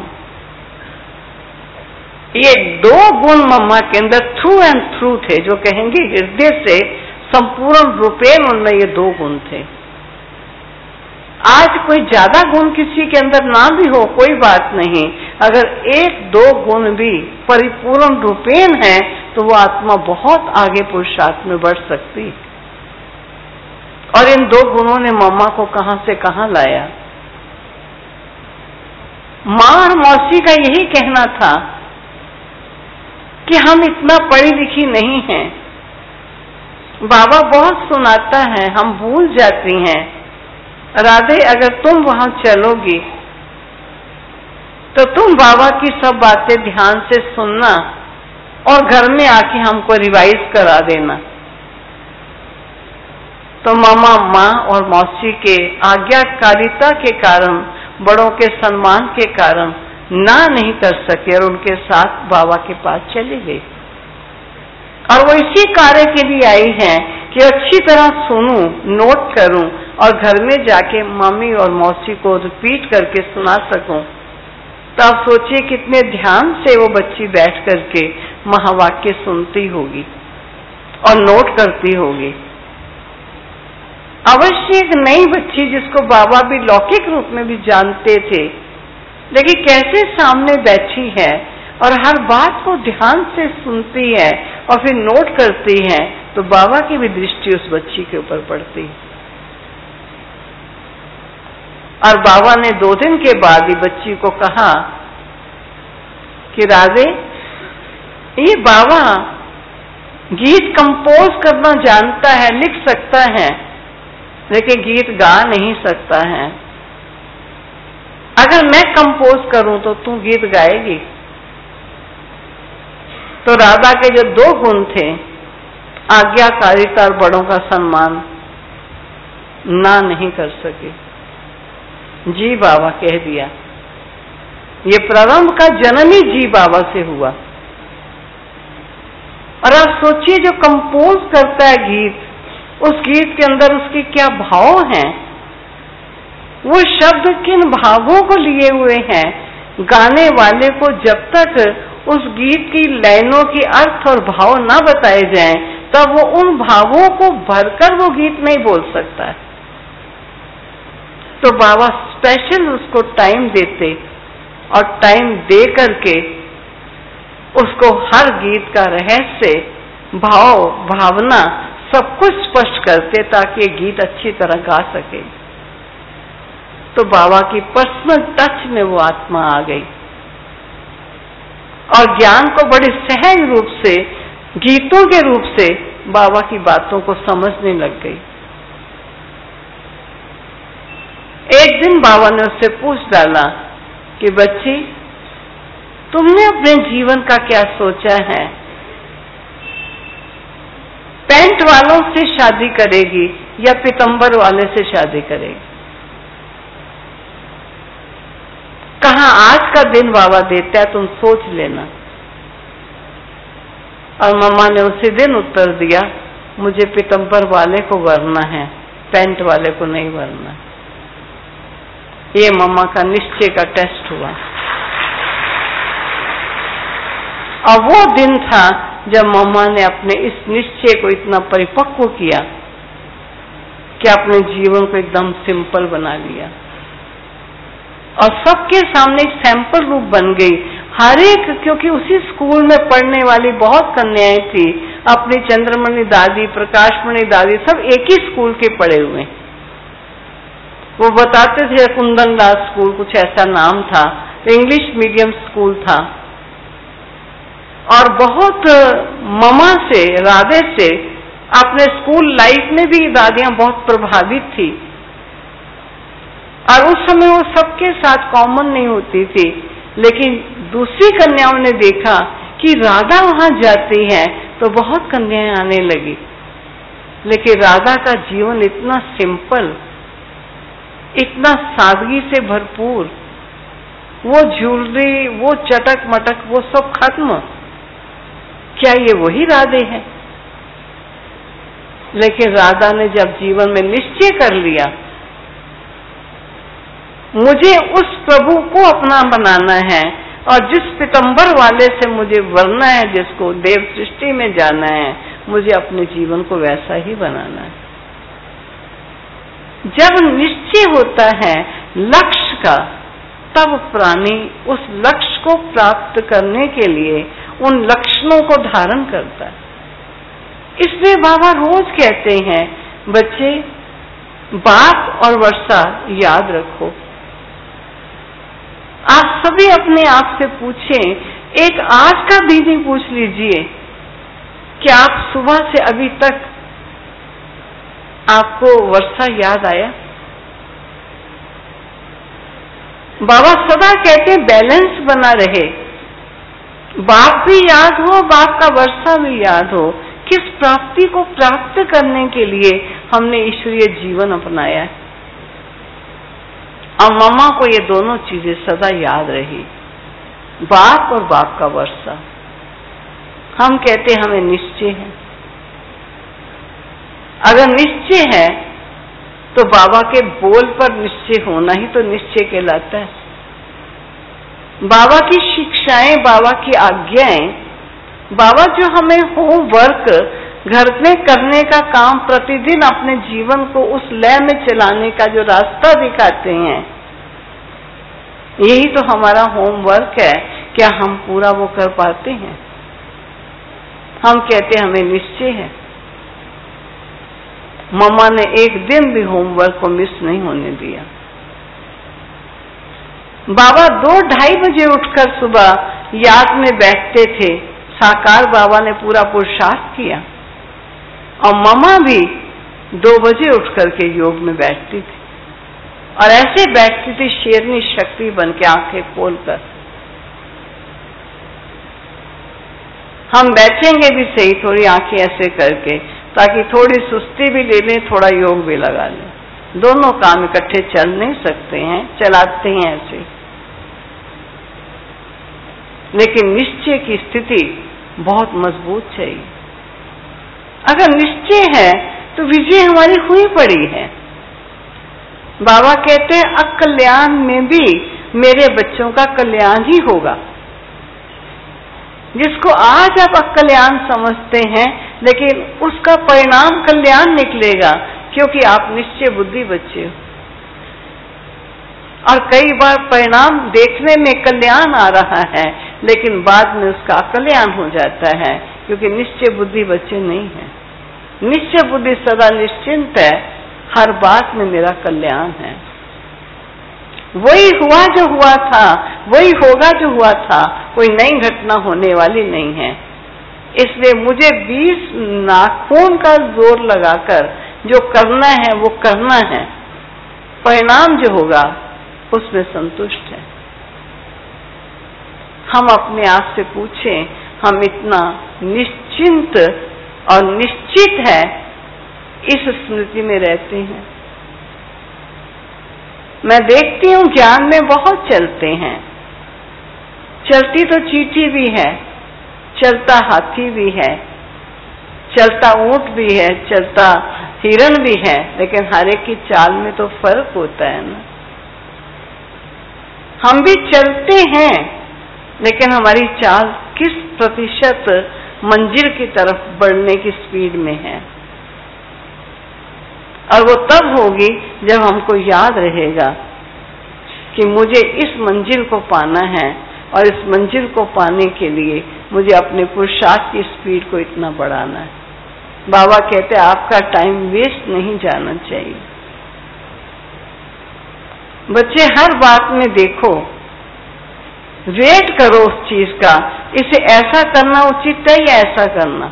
ये दो गुण मम्मा के अंदर थ्रू एंड थ्रू थे, जो कहेंगे हृदय से संपूर्ण रूपेण उनमें ये दो गुण थे। आज कोई ज्यादा गुण किसी के अंदर ना भी हो कोई बात नहीं, अगर एक दो गुण भी परिपूर्ण रूपेण है तो वो आत्मा बहुत आगे पुरुषार्थ में बढ़ सकती। और इन दो गुणों ने मम्मा को कहां से कहां लाया। माँ और मौसी का यही कहना था कि हम इतना पढ़ी लिखी नहीं हैं, बाबा बहुत सुनाता है, हम भूल जाती हैं। राधे, अगर तुम वहां चलोगी तो तुम बाबा की सब बातें ध्यान से सुनना और घर में आके हमको रिवाइज करा देना। तो मामा माँ और मौसी के आज्ञाकारिता के कारण, बड़ों के सम्मान के कारण ना नहीं कर सके और उनके साथ बाबा के पास चली गई। और वो इसी कार्य के लिए आई हैं कि अच्छी तरह सुनूं, नोट करूं और घर में जाके मम्मी और मौसी को रिपीट करके सुना सकूं। तो आप सोचिए कितने ध्यान से वो बच्ची बैठ करके महावाक्य सुनती होगी और नोट करती होगी। अवश्य एक नई बच्ची जिसको बाबा भी लौकिक रूप में भी जानते थे, लेकिन कैसे सामने बैठी है और हर बात को ध्यान से सुनती है और फिर नोट करती है, तो बाबा की भी दृष्टि उस बच्ची के ऊपर पड़ती है। और बाबा ने 2 दिन के बाद ही बच्ची को कहा कि राधे, ये बाबा गीत कंपोज करना जानता है, लिख सकता है, लेकिन गीत गा नहीं सकता है। अगर मैं कंपोज करूं तो तू गीत गाएगी। तो राधा के जो 2 गुण थे, आज्ञाकारिता और बड़ों का सम्मान, ना नहीं कर सके। जी बाबा कह दिया। ये प्रारंभ का जन्म ही जी बाबा से हुआ। और आप सोचिए, जो कंपोज करता है गीत, उस गीत के अंदर उसके क्या भाव हैं, वो शब्द किन भावों को लिए हुए हैं। गाने वाले को जब तक उस गीत की लाइनों की अर्थ और भाव ना बताए जाएं, तब वो उन भावों को भरकर वो गीत नहीं बोल सकता है। तो बाबा स्पेशल उसको टाइम देते और टाइम दे करके उसको हर गीत का रहस्य, भाव, भावना सब कुछ स्पष्ट करते ताकि ये गीत अच्छी तरह गा सके। तो बाबा की पर्सनल टच में वो आत्मा आ गई और ज्ञान को बड़े सहज रूप से, गीतों के रूप से बाबा की बातों को समझने लग गई। एक दिन बाबा ने उससे पूछ डाला कि बच्ची, तुमने अपने जीवन का क्या सोचा है? पैंट वालों से शादी करेगी या पीतंबर वाले से शादी करेगी? कहा आज का दिन बाबा देता है, तुम सोच लेना। और मम्मा ने उसी दिन उत्तर दिया, मुझे पीतंबर वाले को वरना है, पैंट वाले को नहीं वरना। ये मम्मा का निश्चय का टेस्ट हुआ। और वो दिन था जब मम्मा ने अपने इस निश्चय को इतना परिपक्व किया कि अपने जीवन को एकदम सिंपल बना लिया और सबके सामने एक सैंपल रूप बन गई। हर एक, क्योंकि उसी स्कूल में पढ़ने वाली बहुत कन्याएं थी, अपनी चंद्रमणि दादी, प्रकाशमणि दादी सब एक ही स्कूल के पढ़े हुए हैं। वो बताते थे कुंदन दास स्कूल, कुछ ऐसा नाम था, इंग्लिश मीडियम स्कूल था। और बहुत ममा से, राधे से अपने स्कूल लाइफ में भी दादियां बहुत प्रभावित थी। और उस समय वो सबके साथ कॉमन नहीं होती थी, लेकिन दूसरी कन्याओं ने देखा कि राधा वहां जाती है तो बहुत कन्याएं आने लगी। लेकिन राधा का जीवन इतना सिंपल, इतना सादगी से भरपूर, वो ज्वेलरी, वो चटक मटक, वो सब खत्म। क्या ये वही राधे हैं? लेकिन राधा ने जब जीवन में निश्चय कर लिया, मुझे उस प्रभु को अपना बनाना है और जिस पीतंबर वाले से मुझे वरना है, जिसको देव सृष्टि में जाना है, मुझे अपने जीवन को वैसा ही बनाना है। जब निश्चय होता है लक्ष्य का, तब प्राणी उस लक्ष्य को प्राप्त करने के लिए उन लक्षणों को धारण करता है। इसलिए बाबा रोज कहते हैं, बच्चे बाप और वर्षा याद रखो। आप सभी अपने आप से पूछें, एक आज का दिन ही पूछ लीजिए कि आप सुबह से अभी तक आपको वर्षा याद आया? बाबा सदा कहते बैलेंस बना रहे, बाप भी याद हो, बाप का वर्षा भी याद हो। किस प्राप्ति को प्राप्त करने के लिए हमने ईश्वरीय जीवन अपनाया है। और मम्मा को ये दोनों चीजें सदा याद रही, बाप और बाप का वर्षा। हम कहते हमें निश्चय है। अगर निश्चय है तो बाबा के बोल पर निश्चय होना ही तो निश्चय कहलाता है। बाबा की शिक्षाएं, बाबा की आज्ञाएं, बाबा जो हमें होमवर्क घर में करने का काम, प्रतिदिन अपने जीवन को उस लय में चलाने का जो रास्ता दिखाते हैं, यही तो हमारा होमवर्क है। क्या हम पूरा वो कर पाते हैं? हम कहते हमें निश्चय है। मम्मा ने एक दिन भी होमवर्क को मिस नहीं होने दिया। बाबा 2-2:30 बजे उठकर सुबह याद में बैठते थे। साकार बाबा ने पूरा पुरुषार्थ किया। और मम्मा भी 2 बजे उठकर के योग में बैठती थी, और ऐसे बैठती थी शेरनी शक्ति बन के, आंखें खोलकर। हम बैठेंगे भी सही, थोड़ी आंखें ऐसे करके, ताकि थोड़ी सुस्ती भी ले लें, थोड़ा योग भी लगा लें। दोनों काम इकट्ठे चल नहीं सकते हैं, चलाते हैं ऐसे। लेकिन निश्चय की स्थिति बहुत मजबूत चाहिए। अगर निश्चय है तो विजय हमारी हुई पड़ी है। बाबा कहते हैं अकल्याण में भी मेरे बच्चों का कल्याण ही होगा। जिसको आज आप अकल्याण समझते हैं, लेकिन उसका परिणाम कल्याण निकलेगा, क्योंकि आप निश्चय बुद्धि बच्चे हो। और कई बार परिणाम देखने में कल्याण आ रहा है, लेकिन बाद में उसका अकल्याण हो जाता है, क्योंकि निश्चय बुद्धि बच्चे नहीं है। निश्चय बुद्धि सदा निश्चिंत है, हर बात में मेरा कल्याण है। वही हुआ जो हुआ था, वही होगा जो हुआ था, कोई नई घटना होने वाली नहीं है। इसलिए मुझे 20 नाखून का जोर लगाकर जो करना है वो करना है। परिणाम जो होगा उसमें संतुष्ट है। हम अपने आप से पूछें, हम इतना निश्चिंत और निश्चित है इस स्मृति में रहते हैं? मैं देखती हूँ ज्ञान में बहुत चलते हैं। चलती तो चींटी भी है, चलता हाथी भी है, चलता ऊंट भी है, चलता हिरण भी है, लेकिन हर एक की चाल में तो फर्क होता है ना। हम भी चलते हैं, लेकिन हमारी चाल किस प्रतिशत मंजिल की तरफ बढ़ने की स्पीड में है। और वो तब होगी जब हमको याद रहेगा कि मुझे इस मंजिल को पाना है, और इस मंजिल को पाने के लिए मुझे अपने पुरुषार्थ की स्पीड को इतना बढ़ाना है। बाबा कहते आपका टाइम वेस्ट नहीं जाना चाहिए। बच्चे हर बात में देखो, वेट करो उस चीज का, इसे ऐसा करना उचित है या ऐसा करना,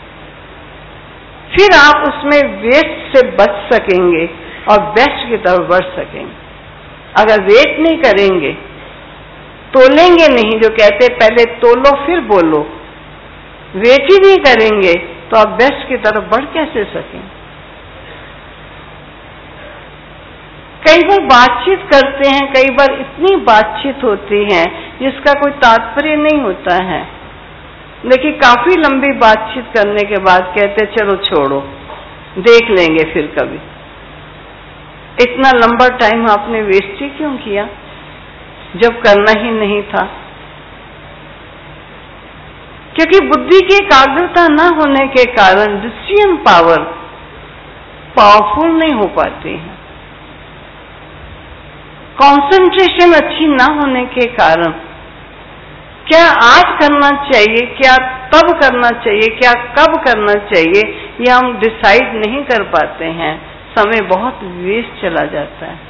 फिर आप उसमें वेस्ट से बच सकेंगे और बेस्ट की तरफ बढ़ सकेंगे। अगर वेट नहीं करेंगे, तोलेंगे नहीं, जो कहते पहले तोलो फिर बोलो, वेट ही नहीं करेंगे तो आप बेस्ट की तरफ बढ़ कैसे सकेंगे। कई बार बातचीत करते हैं, कई बार इतनी बातचीत होती है जिसका कोई तात्पर्य नहीं होता है, लेकिन काफी लंबी बातचीत करने के बाद कहते चलो छोड़ो, देख लेंगे फिर कभी। इतना लंबा टाइम आपने वेस्ट ही क्यों किया जब करना ही नहीं था? क्योंकि बुद्धि की एकाग्रता न होने के कारण डिसीजन पावरफुल नहीं हो पाती है। कंसंट्रेशन अच्छी ना होने के कारण क्या आज करना चाहिए, क्या तब करना चाहिए, क्या कब करना चाहिए, ये हम डिसाइड नहीं कर पाते हैं। समय बहुत वेस्ट चला जाता है।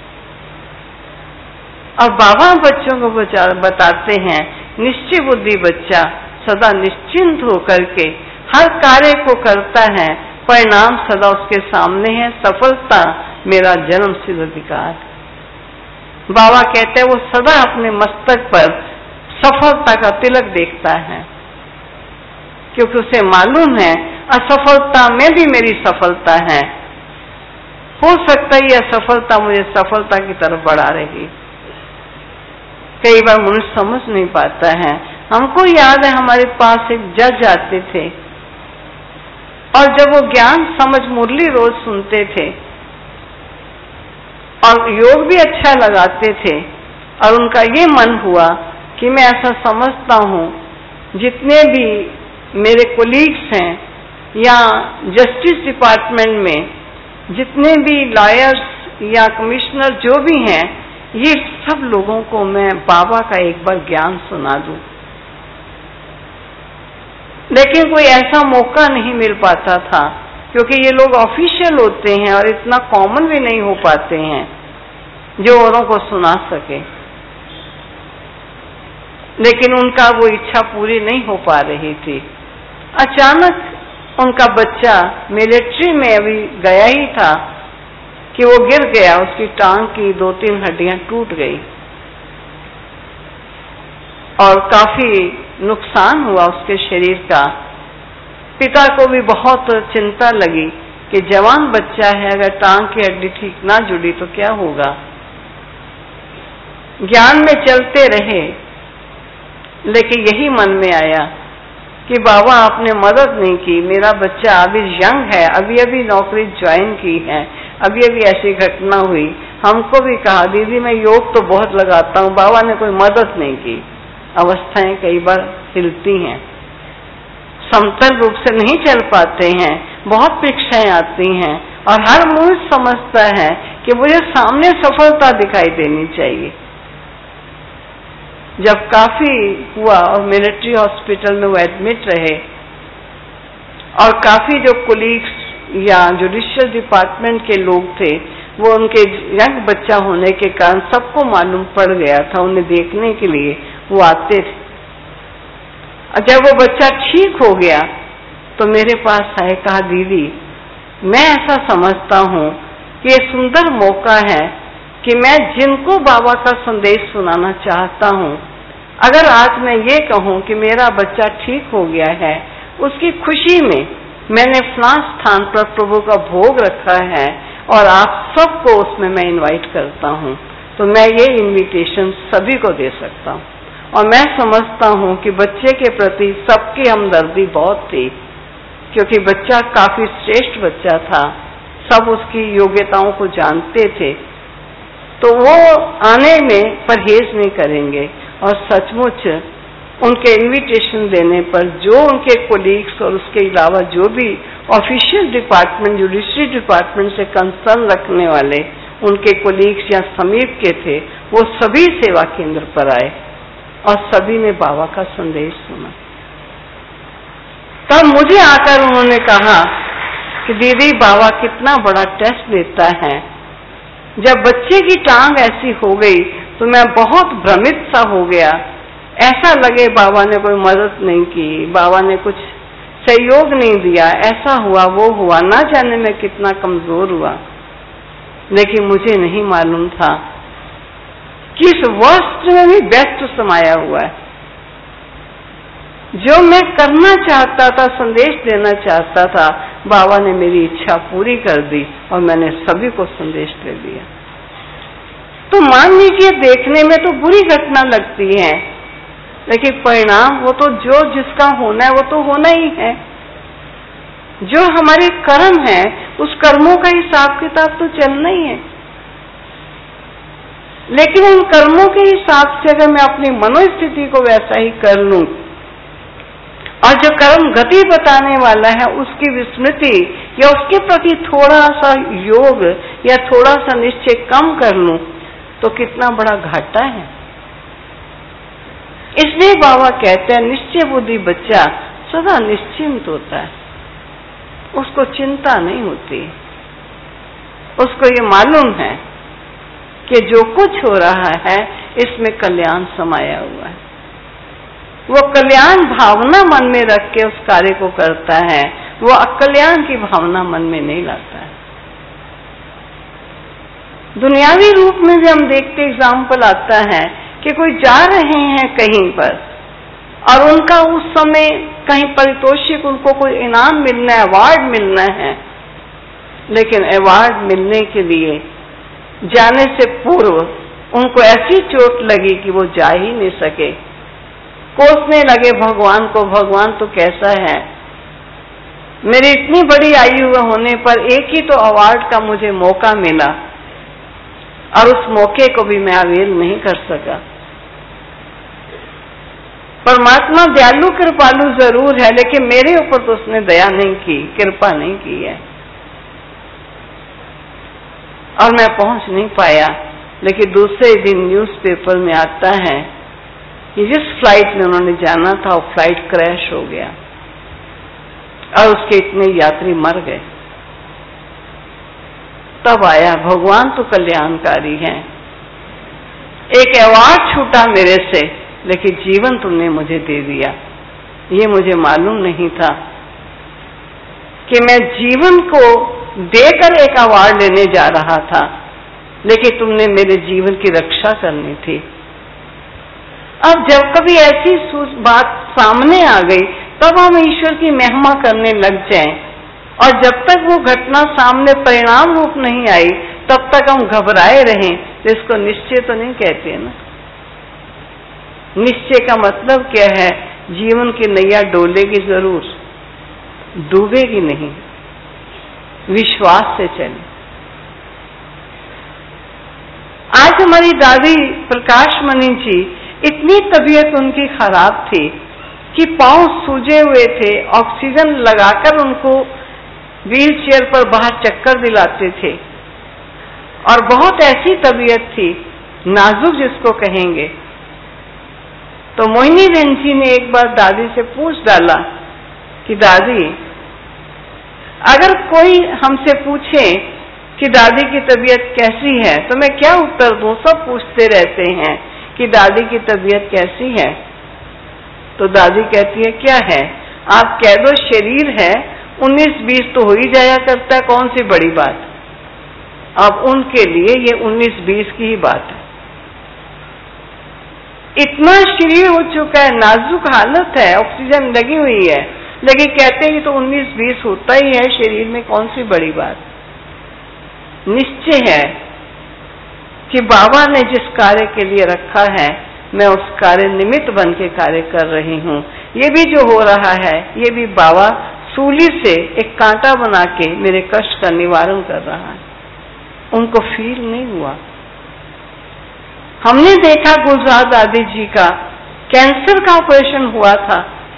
और बाबा बच्चों को बताते हैं, निश्चय बुद्धि बच्चा सदा निश्चिंत होकर के हर कार्य को करता है, परिणाम सदा उसके सामने है, सफलता मेरा जन्म सिद्ध अधिकार। बाबा कहते हैं वो सदा अपने मस्तक पर सफलता का तिलक देखता है, क्योंकि उसे मालूम है असफलता में भी मेरी सफलता है। हो सकता है यह असफलता मुझे सफलता की तरफ बढ़ा रही। कई बार मनुष्य समझ नहीं पाता है। हमको याद है हमारे पास एक जज आते थे और जब वो ज्ञान समझ मुरली रोज सुनते थे और योग भी अच्छा लगाते थे, और उनका ये मन हुआ कि मैं ऐसा समझता हूँ जितने भी मेरे कोलीग्स हैं या जस्टिस डिपार्टमेंट में जितने भी लॉयर्स या कमिश्नर जो भी हैं, ये सब लोगों को मैं बाबा का एक बार ज्ञान सुना दूं। लेकिन कोई ऐसा मौका नहीं मिल पाता था, क्योंकि ये लोग ऑफिशियल होते हैं और इतना कॉमन भी नहीं हो पाते हैं जो औरों को सुना सके। लेकिन उनका वो इच्छा पूरी नहीं हो पा रही थी। अचानक उनका बच्चा मिलिट्री में अभी गया ही था कि वो गिर गया, उसकी टांग की 2-3 हड्डियां टूट गई और काफी नुकसान हुआ उसके शरीर का। पिता को भी बहुत चिंता लगी कि जवान बच्चा है, अगर टांग की हड्डी ठीक ना जुड़ी तो क्या होगा। ज्ञान में चलते रहे, लेकिन यही मन में आया कि बाबा आपने मदद नहीं की, मेरा बच्चा अभी यंग है, अभी अभी नौकरी ज्वाइन की है, अभी अभी ऐसी घटना हुई। हमको भी कहा दीदी मैं योग तो बहुत लगाता हूँ, बाबा ने कोई मदद नहीं की। अवस्थाएं कई बार हिलती हैं, समतल रूप से नहीं चल पाते हैं, बहुत परीक्षाएं आती हैं और हर मनुष्य समझता है कि मुझे सामने सफलता दिखाई देनी चाहिए। जब काफी हुआ और मिलिट्री हॉस्पिटल में वो एडमिट रहे और काफी जो कोलीग्स या जुडिशियल डिपार्टमेंट के लोग थे, वो उनके यंग बच्चा होने के कारण सबको मालूम पड़ गया था, उन्हें देखने के लिए वो आते थे। और जब वो बच्चा ठीक हो गया तो मेरे पास आए, कहा दीदी मैं ऐसा समझता हूँ कि ये सुंदर मौका है कि मैं जिनको बाबा का संदेश सुनाना चाहता हूँ, अगर आज मैं ये कहूँ कि मेरा बच्चा ठीक हो गया है, उसकी खुशी में मैंने फलां स्थान पर प्रभु का भोग रखा है और आप सबको उसमें मैं इनवाइट करता हूँ, तो मैं ये इनविटेशन सभी को दे सकता हूँ। और मैं समझता हूँ कि बच्चे के प्रति सबकी हमदर्दी बहुत थी, क्योंकि बच्चा काफी श्रेष्ठ बच्चा था, सब उसकी योग्यताओं को जानते थे, तो वो आने में परहेज नहीं करेंगे। और सचमुच उनके इनविटेशन देने पर जो उनके कोलीग्स और उसके अलावा जो भी ऑफिशियल डिपार्टमेंट, जुडिशरी डिपार्टमेंट से कंसर्न रखने वाले उनके कोलीग्स या समीप के थे, वो सभी सेवा केंद्र पर आए और सभी ने बाबा का संदेश सुना। तब मुझे आकर उन्होंने कहा कि दीदी बाबा कितना बड़ा टेस्ट लेता है। जब बच्चे की टांग ऐसी हो गई तो मैं बहुत भ्रमित सा हो गया, ऐसा लगे बाबा ने कोई मदद नहीं की, बाबा ने कुछ सहयोग नहीं दिया, ऐसा हुआ वो हुआ, ना जाने मैं कितना कमजोर हुआ। लेकिन मुझे नहीं मालूम था कि इस वर्स्ट में भी बेस्ट समाया हुआ है। जो मैं करना चाहता था, संदेश देना चाहता था, बाबा ने मेरी इच्छा पूरी कर दी और मैंने सभी को संदेश दे दिया। तो मान लीजिए देखने में तो बुरी घटना लगती है, लेकिन परिणाम वो तो जो जिसका होना है वो तो होना ही है। जो हमारे कर्म है उस कर्मों का हिसाब किताब तो चलना ही है। लेकिन उन कर्मों के हिसाब से अगर मैं अपनी मनोस्थिति को वैसा ही कर लूं और जो कर्म गति बताने वाला है उसकी विस्मृति या उसके प्रति थोड़ा सा योग या थोड़ा सा निश्चय कम कर लूं तो कितना बड़ा घाटा है। इसलिए बाबा कहते हैं निश्चय बुद्धि बच्चा सदा निश्चिंत होता है, उसको चिंता नहीं होती, उसको ये मालूम है कि जो कुछ हो रहा है इसमें कल्याण समाया हुआ है। वो कल्याण भावना मन में रख के उस कार्य को करता है, वो अकल्याण की भावना मन में नहीं लाता है। दुनियावी रूप में भी हम देखते एग्जाम्पल आता है कि कोई जा रहे हैं कहीं पर और उनका उस समय कहीं पारितोषिक, उनको कोई इनाम मिलना है, अवार्ड मिलना है, लेकिन अवार्ड मिलने के लिए जाने से पूर्व उनको ऐसी चोट लगी कि वो जा ही नहीं सके। कोसने लगे भगवान को, भगवान तो कैसा है, मेरी इतनी बड़ी आयु होने पर एक ही तो अवार्ड का मुझे मौका मिला और उस मौके को भी मैं अवेल नहीं कर सका। परमात्मा दयालु कृपालु जरूर है, लेकिन मेरे ऊपर तो उसने दया नहीं की, कृपा नहीं की है और मैं पहुंच नहीं पाया। लेकिन दूसरे दिन न्यूज़पेपर में आता है कि जिस फ्लाइट में उन्होंने जाना था वो फ्लाइट क्रैश हो गया और उसके इतने यात्री मर गए। तब आया भगवान तो कल्याणकारी है, एक अवार्ड छूटा मेरे से, लेकिन जीवन तुमने मुझे दे दिया। ये मुझे मालूम नहीं था कि मैं जीवन को देकर एक अवार्ड लेने जा रहा था, लेकिन तुमने मेरे जीवन की रक्षा करनी थी। अब जब कभी ऐसी बात सामने आ गई तब हम ईश्वर की महिमा करने लग जाएं, और जब तक वो घटना सामने परिणाम रूप नहीं आई तब तक हम घबराए रहें, तो इसको निश्चय तो नहीं कहते ना। निश्चय का मतलब क्या है? जीवन की नैया डोलेगी जरूर, डूबेगी नहीं, विश्वास से चले। आज हमारी दादी प्रकाश मणि जी, इतनी तबीयत उनकी खराब थी कि पांव सूजे हुए थे, ऑक्सीजन लगाकर उनको व्हील चेयर पर बाहर चक्कर दिलाते थे और बहुत ऐसी तबीयत थी, नाजुक जिसको कहेंगे। तो मोहिनी बहन जी ने एक बार दादी से पूछ डाला कि दादी, अगर कोई हमसे पूछे कि दादी की तबीयत कैसी है तो मैं क्या उत्तर दूं? सब पूछते रहते हैं कि दादी की तबीयत कैसी है। तो दादी कहती है क्या है, आप कह दो शरीर है, 19-20 तो हो ही जाया करता है, कौन सी बड़ी बात। अब उनके लिए ये 19-20 की ही बात है। इतना शरीर हो चुका है, नाजुक हालत है, ऑक्सीजन लगी हुई है, लेकिन कहते हैं कि तो 19-20 होता ही है शरीर में, कौन सी बड़ी बात। निश्चय है कि बाबा ने जिस कार्य के लिए रखा है मैं उस कार्य निमित्त बन के कार्य कर रही हूँ। ये भी जो हो रहा है ये भी बाबा सूली से एक कांटा बना के मेरे कष्ट का निवारण कर रहा है। उनको फील नहीं हुआ। हमने देखा गुलजार दादी जी का कैंसर का ऑपरेशन हुआ था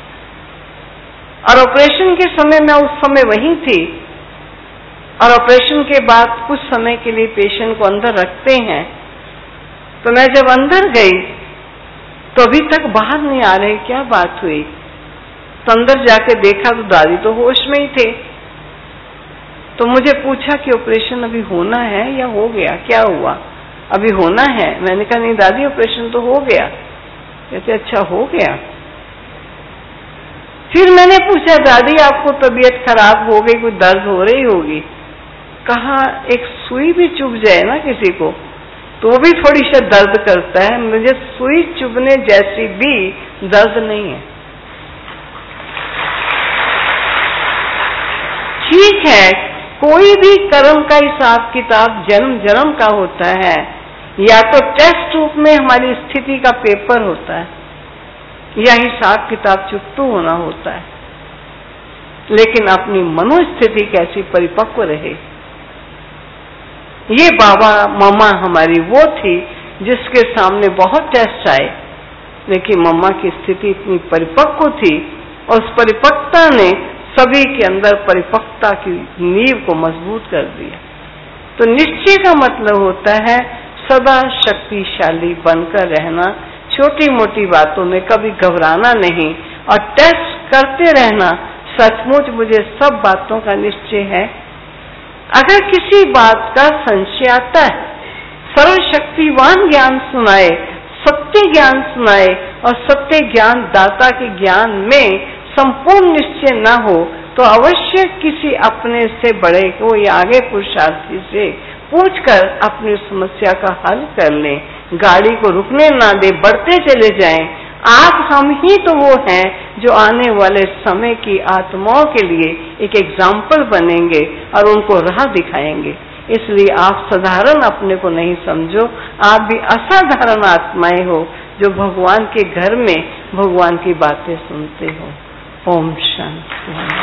और ऑपरेशन के समय मैं उस समय वहीं थी, और ऑपरेशन के बाद कुछ समय के लिए पेशेंट को अंदर रखते हैं। तो मैं जब अंदर गई तो अभी तक बाहर नहीं आ रहे, क्या बात हुई? तो अंदर जाके देखा तो दादी तो होश में ही थे। तो मुझे पूछा कि ऑपरेशन अभी होना है या हो गया, क्या हुआ? अभी होना है। मैंने कहा नहीं दादी ऑपरेशन तो हो गया। कहते अच्छा हो गया। फिर मैंने पूछा दादी आपको तबीयत खराब हो गई, कोई दर्द हो रही होगी? कहा एक सुई भी चुभ जाए ना किसी को तो भी थोड़ी सी दर्द करता है, मुझे सुई चुभने जैसी भी दर्द नहीं है। ठीक है, कोई भी कर्म का हिसाब किताब जन्म जन्म का होता है, या तो टेस्ट रूप में हमारी स्थिति का पेपर होता है या हिसाब किताब चुकतू होना होता है, लेकिन अपनी मनोस्थिति कैसी परिपक्व रहे। ये बाबा मम्मा हमारी वो थी जिसके सामने बहुत टेस्ट आए, लेकिन मम्मा की स्थिति इतनी परिपक्व थी और उस परिपक्वता ने सभी के अंदर परिपक्वता की नींव को मजबूत कर दिया। तो निश्चय का मतलब होता है सदा शक्तिशाली बनकर रहना, छोटी मोटी बातों में कभी घबराना नहीं और टेस्ट करते रहना। सचमुच मुझे सब बातों का निश्चय है। अगर किसी बात का संशय आता है, सर्वशक्तिवान ज्ञान सुनाए, सत्य ज्ञान सुनाए और सत्य ज्ञान दाता के ज्ञान में संपूर्ण निश्चय न हो तो अवश्य किसी अपने से बड़े को या आगे पुरुषार्थी से पूछकर अपनी समस्या का हल कर लें। गाड़ी को रुकने ना दे, बढ़ते चले जाएं। आप हम ही तो वो हैं जो आने वाले समय की आत्माओं के लिए एक एग्जाम्पल बनेंगे और उनको राह दिखाएंगे। इसलिए आप साधारण अपने को नहीं समझो, आप भी असाधारण आत्माएं हो जो भगवान के घर में भगवान की बातें सुनते हो। ओम शांति।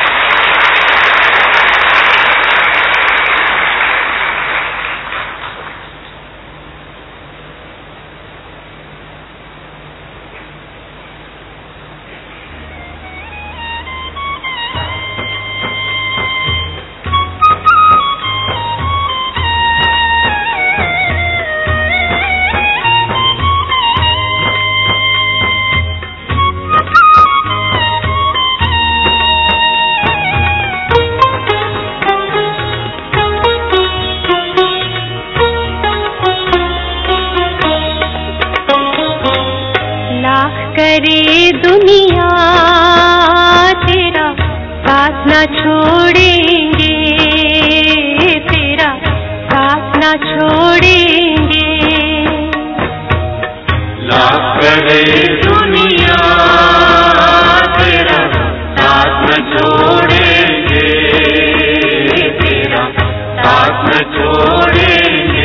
करे दुनिया तेरा साथ न छोड़ेंगे, तेरा साथ न छोड़ेंगे। लाख करे दुनिया तेरा साथ न छोड़ेंगे, तेरा साथ न छोड़ेंगे।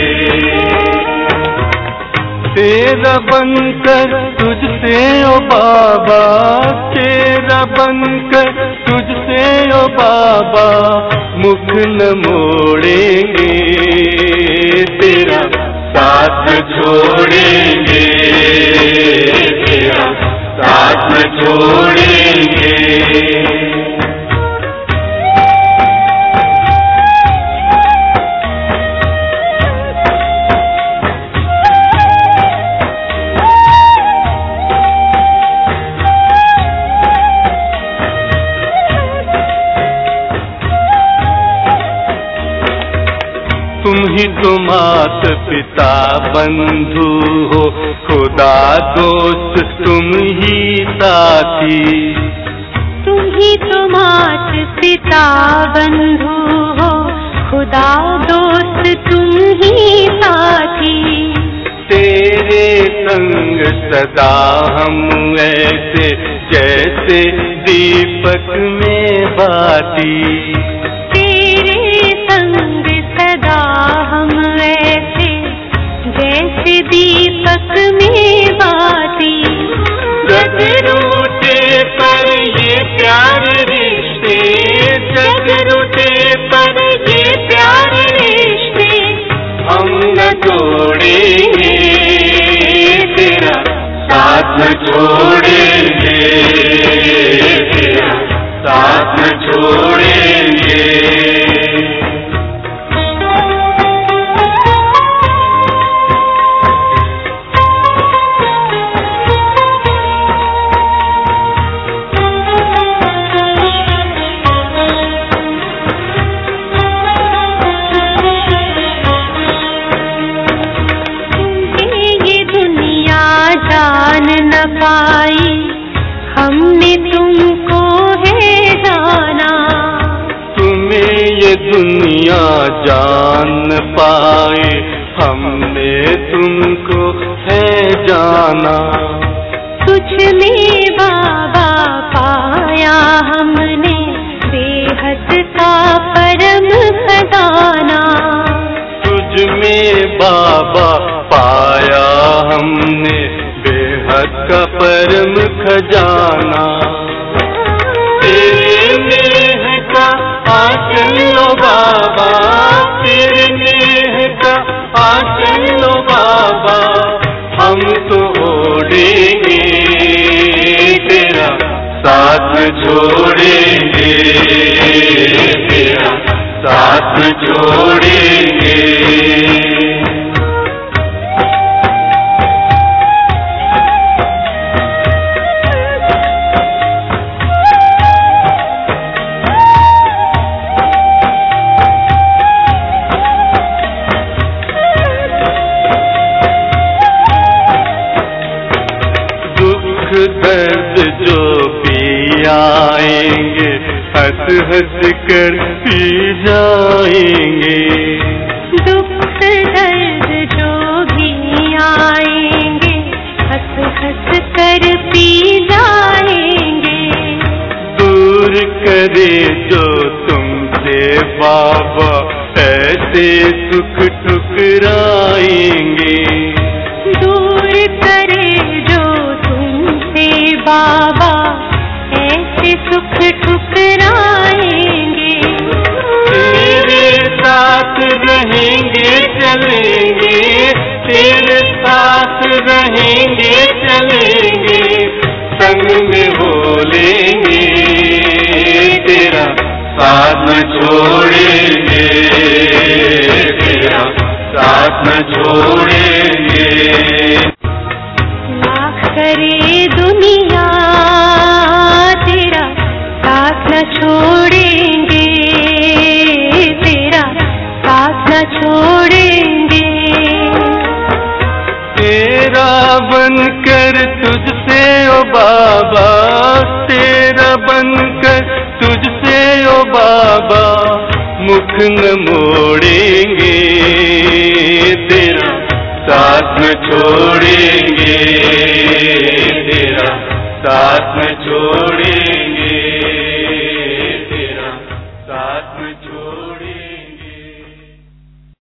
तेरा बनकर तुझसे ओ बाबा, तेरा बनकर तुझसे ओ बाबा, मुख न मोड़ेंगे, तेरा साथ न छोड़ेंगे, तेरा साथ न छोड़ेंगे। तुम ही तो मात पिता बंधु हो, खुदा दोस्त तुम ही साथी। तुम ही तो मात पिता बंधु हो, खुदा दोस्त तुम ही साथी। तेरे संग सदा हम ऐसे जैसे दीपक में बाती। तेरे संग सदा हम ऐसे जैसे दीपक में बाती। जग रूठे पर ये प्यारे रिश्ते, जग रूठे पर ये प्यारे रिश्ते, हम न छोड़ेंगे, तेरा साथ न छोड़ेंगे, तेरा साथ न छोड़ेंगे। पाई हमने तुमको है जाना। तुम्हें ये दुनिया जान पाए हमने तुमको है जाना। तुझ में बाबा पाया हमने बेहद का परम खजाना। तुझ में बाबा पाया हमने बेहद का परम खजाना। तेरे नेह का आंचल लो बाबा, तेरे नेह का आंचल लो बाबा, हम तो ओढ़ेंगे तेरा साथ छोड़ेंगे, तेरा साथ छोड़ेंगे। दर्द जो पी आएंगे हंस हंस कर पी जाएंगे। दुख दर्द जो भी आएंगे हंस हंस कर पी जाएंगे। दूर करे जो तुमसे बाबा ऐसे सुख ठुकराएंगे। दूर करे जो बाबा ऐसे सुख ठुकराएंगे। तेरे साथ रहेंगे चलेंगे, तेरे साथ रहेंगे चलेंगे, संग में बोलेंगे तेरा साथ न छोड़ेंगे, तेरा साथ न छोड़ेंगे। करे दुनिया तेरा साथ न छोड़ेंगे, तेरा साथ न छोड़ेंगे। तेरा बनकर तुझसे ओ बाबा, तेरा बनकर तुझसे ओ बाबा, मुख न मोड़ेंगे तेरा साथ न छोड़ेंगे,